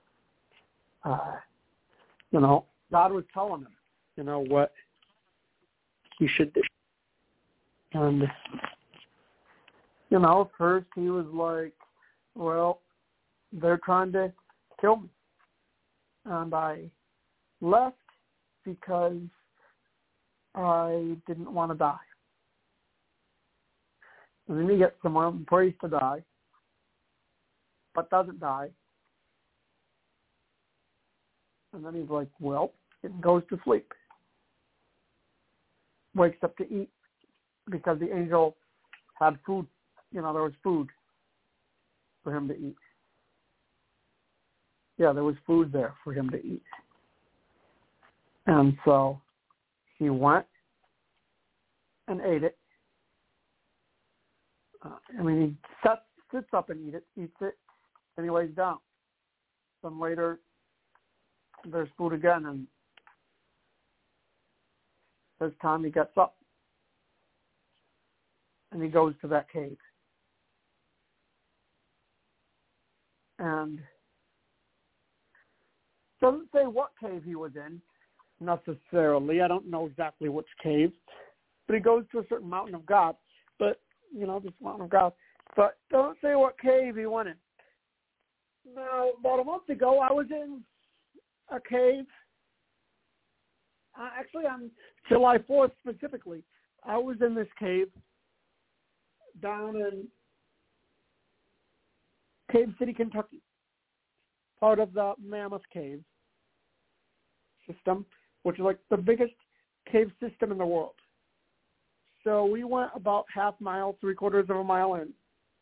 uh, you know, God was telling him, you know, what he should do. And, you know, first he was like, well, they're trying to kill me. And I left because I didn't want to die. And then he gets someone and prays to die, but doesn't die. And then he's like, well, it goes to sleep. Wakes up to eat because the angel had food. You know, there was food for him to eat. Yeah, there was food there for him to eat. And so he went and ate it. Uh, I mean, he sets, sits up and eat it, eats it, and he lays down. Then later, there's food again, and this time he gets up, and he goes to that cave. And doesn't say what cave he was in, necessarily. I don't know exactly which cave, but he goes to a certain mountain of God. But you know, this mountain of God. But don't say what cave he went in. Now, about a month ago, I was in a cave. Uh, actually, on July fourth specifically, I was in this cave down in Cave City, Kentucky, part of the Mammoth Cave system, which is like the biggest cave system in the world. So we went about half mile, three quarters of a mile in.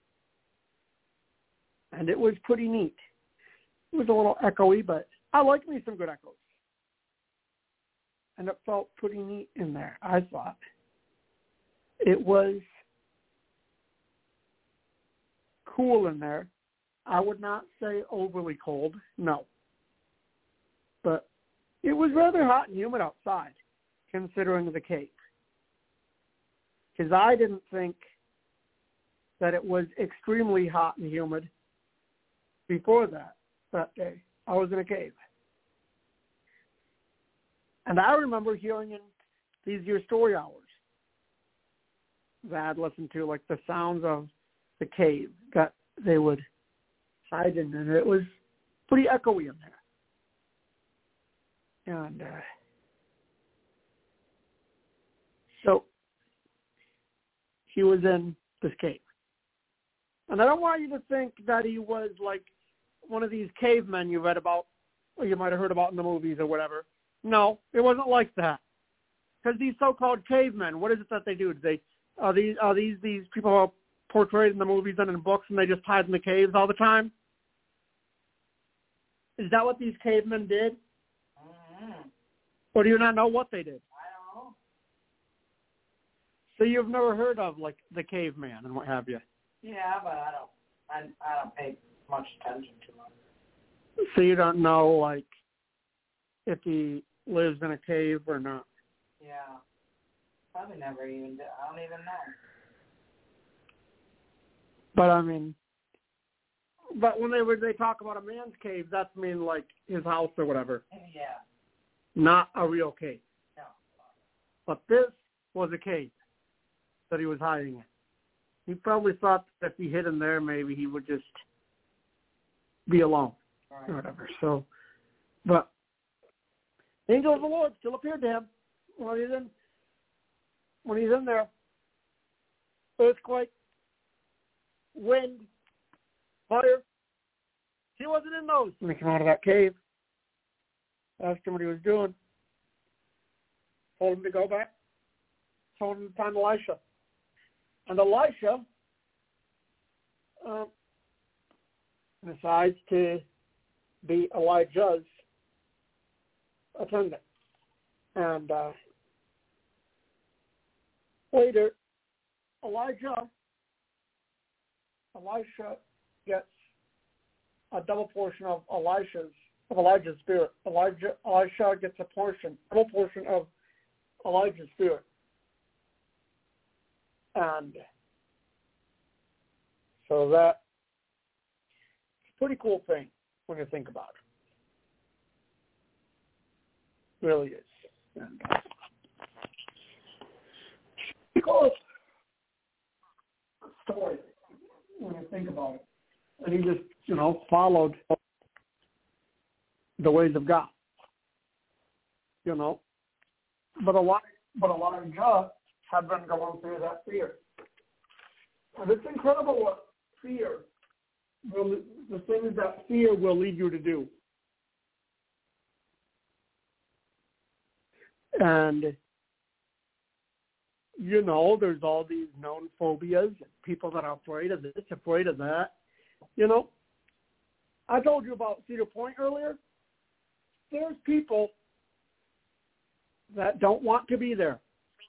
And it was pretty neat. It was a little echoey, but I like me some good echoes. And it felt pretty neat in there, I thought. It was cool in there. I would not say overly cold, no. But it was rather hot and humid outside, considering the cave. Because I didn't think that it was extremely hot and humid before that, that day. I was in a cave. And I remember hearing in these your story hours that I'd listened to, like the sounds of the cave that they would hide in, and it was pretty echoey in there. And uh, so he was in this cave. And I don't want you to think that he was like one of these cavemen you read about, or you might have heard about in the movies or whatever. No, it wasn't like that. Because these so-called cavemen, what is it that they do? They are these are these these people who are portrayed in the movies and in books, and they just hide in the caves all the time? Is that what these cavemen did? Mm-hmm. Or do you not know what they did? I don't know. So you've never heard of, like, the caveman and what have you? Yeah, but I don't. I I don't pay much attention to him. So you don't know, like, if he lives in a cave or not? Yeah. Probably never even did. I don't even know. But, I mean, but when they when they talk about a man's cave, that's mean, like, his house or whatever. Yeah. Not a real cave. No. But this was a cave that he was hiding in. He probably thought that if he hid in there, maybe he would just be alone Right. or whatever. So, but angel of the Lord still appeared to him when he's in when he's in there. Earthquake, wind, fire. He wasn't in those when he came out of that cave. Asked him what he was doing. Told him to go back. Told him to find Elisha. And Elisha uh, decides to be Elijah's attendant. And uh, later, Elijah, Elisha gets a double portion of Elisha's of Elijah's spirit. Elijah, Elisha gets a portion, double portion of Elijah's spirit. And so that's a pretty cool thing when you think about it. It really is. And, uh, cool story when you think about it. And he just, you know, followed the ways of God. You know. But a lot but Elijah had been going through that fear. And it's incredible what fear will, the things that fear will lead you to do. And, you know, there's all these known phobias, people that are afraid of this, afraid of that. You know, I told you about Cedar Point earlier. There's people that don't want to be there,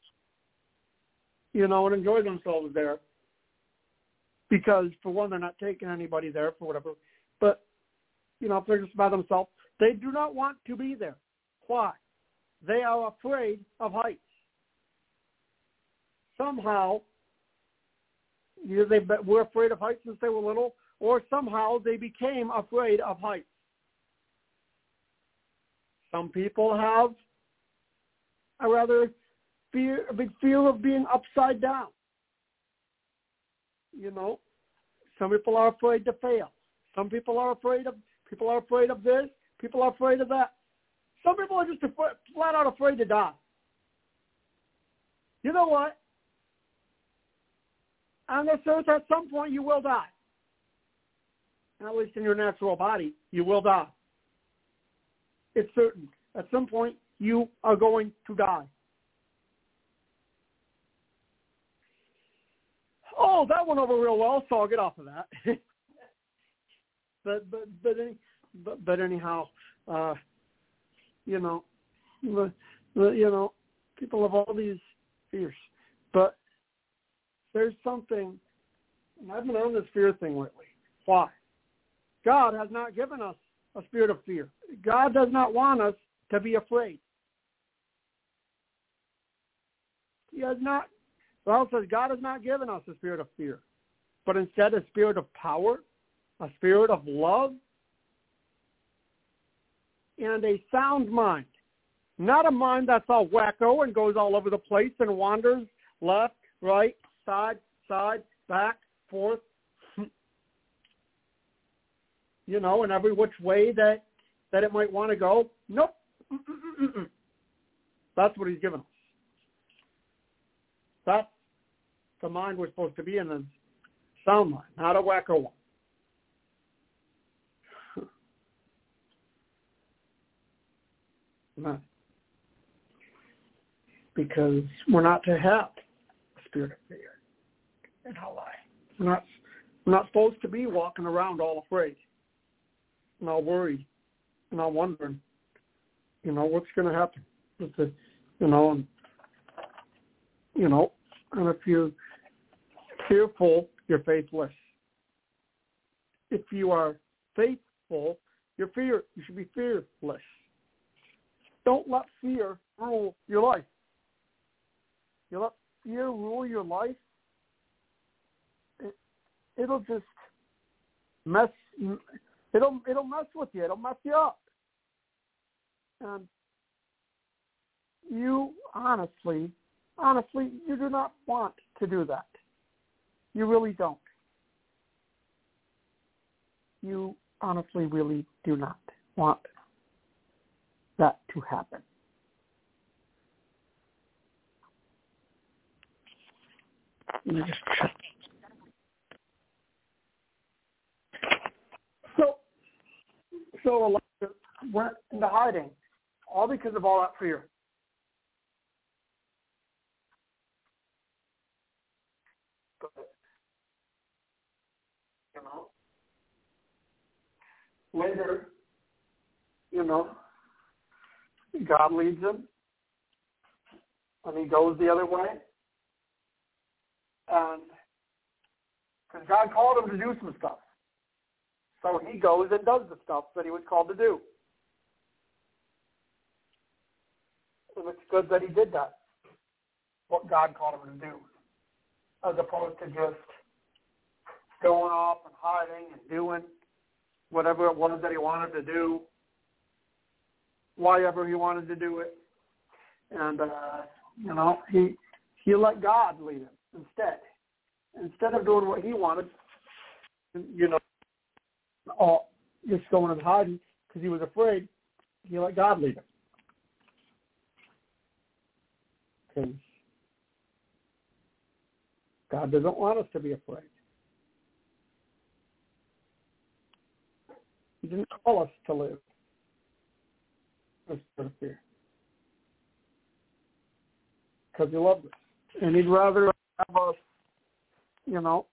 you know, and enjoy themselves there because, for one, they're not taking anybody there for whatever. But, you know, if they're just by themselves, they do not want to be there. Why? They are afraid of heights. Somehow, either they were afraid of heights since they were little, or somehow they became afraid of heights. Some people have a rather fear, a big fear of being upside down. You know, some people are afraid to fail. Some people are afraid of people are afraid of this. People are afraid of that. Some people are just afraid, flat out afraid to die. You know what? On this earth, at some point, you will die. At least in your natural body, you will die. It's certain. At some point, you are going to die. Oh, that went over real well, so I'll get off of that. but but but, any, but but anyhow, uh, you know, the, the, you know, people have all these fears, but there's something. And I've been on this fear thing lately. Why? God has not given us a spirit of fear. God does not want us to be afraid. He has not. The Bible says God has not given us a spirit of fear, but instead a spirit of power, a spirit of love, and a sound mind. Not a mind that's all wacko and goes all over the place and wanders left, right, side, side, back, forth, you know, in every which way that, that it might want to go. Nope. Mm-mm-mm-mm. That's what he's given us. That's the mind we're supposed to be in, the sound mind, not a wacko one. No. Because we're not to have a spirit of fear in our life. We're not, we're not supposed to be walking around all afraid and all worried and all wondering, you know, what's going to happen. It's a, you know, and, you know, and if you're fearful, you're faithless. If you are faithful, you're fear. You should be fearless. Don't let fear rule your life. You let fear rule your life, it, it'll just mess. It'll it'll mess with you. It'll mess you up. And you honestly, honestly, you do not want to do that. You really don't. You honestly really do not want that to happen. Let me just check. So, so Elijah went into hiding, all because of all that fear. But, you know, later, you know, God leads him, and he goes the other way. And because God called him to do some stuff. So he goes and does the stuff that he was called to do. And it's good that he did that, what God called him to do, as opposed to just going off and hiding and doing whatever it was that he wanted to do, why ever he wanted to do it. And, uh, you know, he he let God lead him instead. Instead of doing what he wanted, you know, all, just going and hiding because he was afraid, he let God lead him. Because God doesn't want us to be afraid. He didn't call us to live with fear. Because he loves us. And he'd rather have us, you know,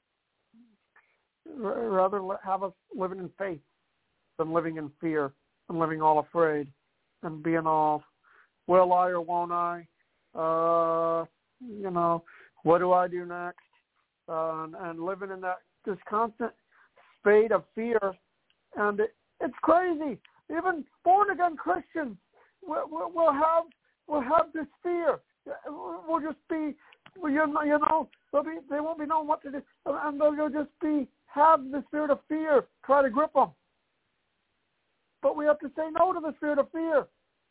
rather have us living in faith than living in fear and living all afraid and being all, will I or won't I? Uh, you know, what do I do next? Uh, and, and living in that this constant state of fear. And it, it's crazy. Even born-again Christians will, will, will have will have this fear. Will just be, you know, you know they'll be, they won't be knowing what to do, and they'll just be have the spirit of fear try to grip them. But we have to say no to the spirit of fear.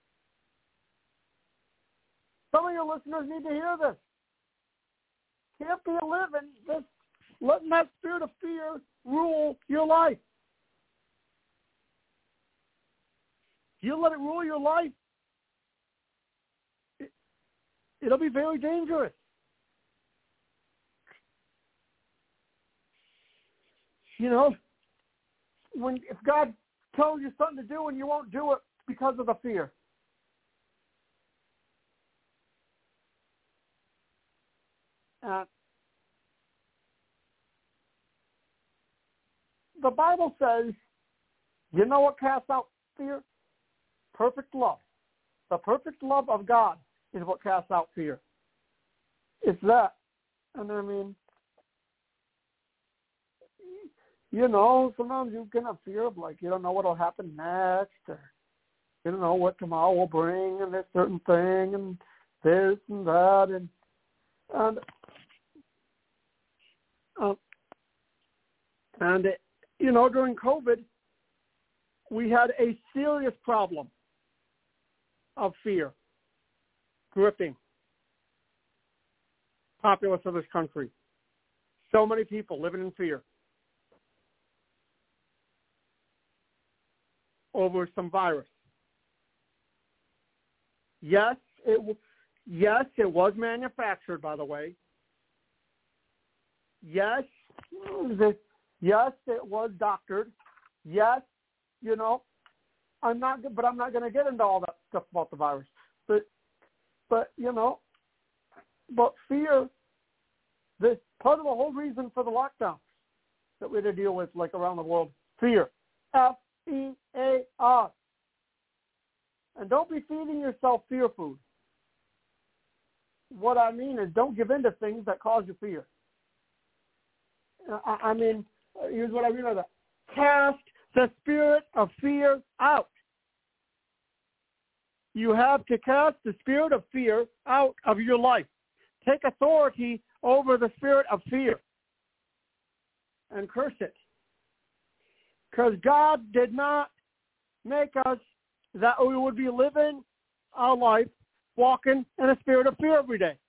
Some of your listeners need to hear this. Can't be living this, letting that spirit of fear rule your life. You let it rule your life, it, it'll be very dangerous. You know, when if God tells you something to do and you won't do it because of the fear. Uh, the Bible says, you know what casts out fear? Perfect love. The perfect love of God is what casts out fear. It's that. And I mean, you know, sometimes you can have fear of, like, you don't know what will happen next, or you don't know what tomorrow will bring, and this certain thing, and this and that, and and uh, and it, you know, during COVID, we had a serious problem of fear gripping populace of this country. So many people living in fear over some virus. Yes, it yes, it was manufactured, by the way. Yes, the, yes, it was doctored. Yes, you know, I'm not, but I'm not going to get into all that stuff about the virus. But, but you know, but fear. This part of the whole reason for the lockdown that we had to deal with, like around the world, fear. F E A R. And don't be feeding yourself fear food. What I mean is don't give in to things that cause you fear. I, I mean, here's what I mean by that. Cast the spirit of fear out. You have to cast the spirit of fear out of your life. Take authority over the spirit of fear and curse it. Because God did not make us that we would be living our life walking in a spirit of fear every day.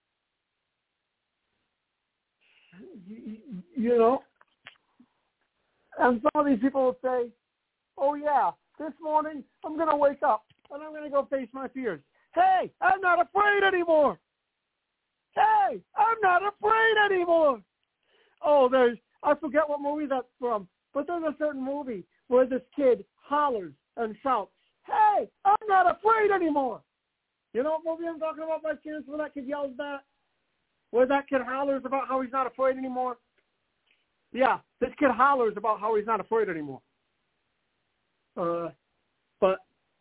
You, you know, and some of these people will say, oh yeah, this morning I'm going to wake up and I'm going to go face my fears. Hey, I'm not afraid anymore. Hey, I'm not afraid anymore. Oh, there's, I forget what movie that's from, but there's a certain movie where this kid hollers and shouts, hey, I'm not afraid anymore. You know what movie I'm talking about by chance where that kid yells that? Where that kid hollers about how he's not afraid anymore? Yeah, this kid hollers about how he's not afraid anymore. Uh, but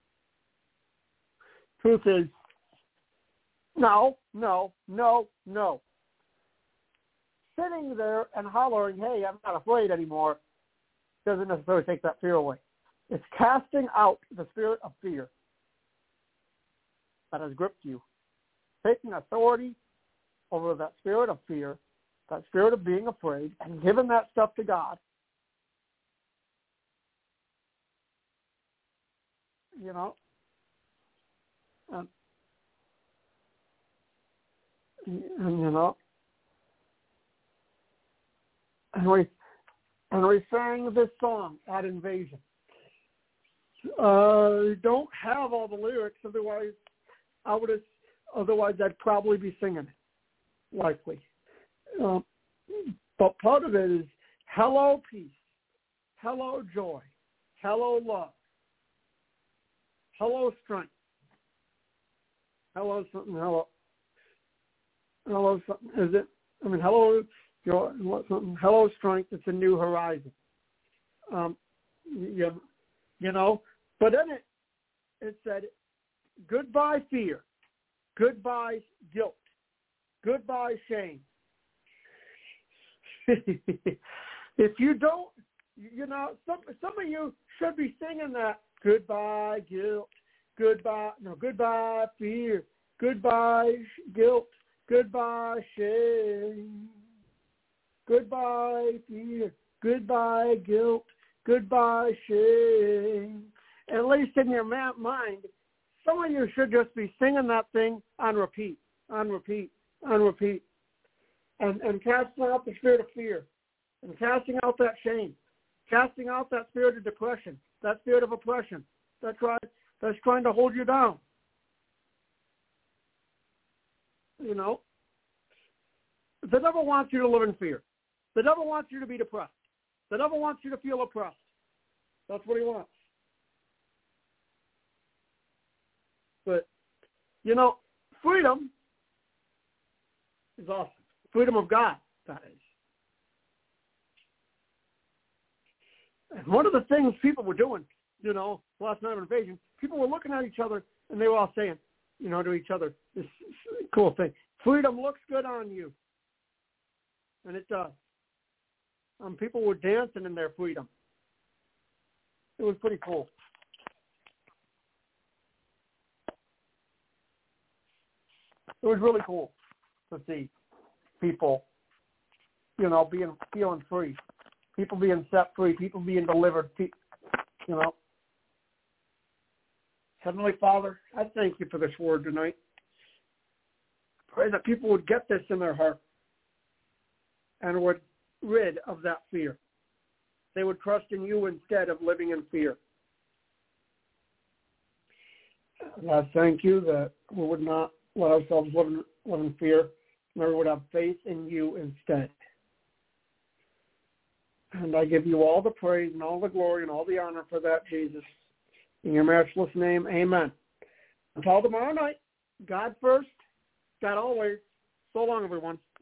truth is, no, no, no, no. Sitting there and hollering, hey, I'm not afraid anymore, doesn't necessarily take that fear away. It's casting out the spirit of fear that has gripped you. Taking authority over that spirit of fear, that spirit of being afraid, and giving that stuff to God. You know? Um, and, you know? And we, and we sang this song at Invasion. Uh, don't have all the lyrics, otherwise I would have, otherwise I'd probably be singing it, likely. Uh, but part of it is hello peace, hello joy, hello love, hello strength, hello something, hello, hello something. Is it? I mean, hello joy, what something? Hello strength. It's a new horizon. Um, you, you know. But then it, it said, goodbye fear, goodbye guilt, goodbye shame. If you don't, you know, some some of you should be singing that, goodbye guilt, goodbye, no, goodbye fear, goodbye guilt, goodbye shame, goodbye fear, goodbye guilt, goodbye shame. At least in your mind, some of you should just be singing that thing on repeat, on repeat, on repeat, and, and casting out the spirit of fear, and casting out that shame, casting out that spirit of depression, that spirit of oppression that's trying, that's trying to hold you down. You know, the devil wants you to live in fear. The devil wants you to be depressed. The devil wants you to feel oppressed. That's what he wants. But, you know, freedom is awesome. Freedom of God, that is. And one of the things people were doing, you know, last night of Invasion, people were looking at each other and they were all saying, you know, to each other, this cool thing, freedom looks good on you. And it does. Um, people were dancing in their freedom. It was pretty cool. It was really cool to see people, you know, being feeling free, people being set free, people being delivered, you know. Heavenly Father, I thank you for this word tonight. Pray that people would get this in their heart and would rid of that fear. They would trust in you instead of living in fear. And I thank you that we would not let ourselves live in, live in fear, and we would have faith in you instead. And I give you all the praise and all the glory and all the honor for that, Jesus. In your matchless name, amen. Until tomorrow night, God first, God always. So long, everyone.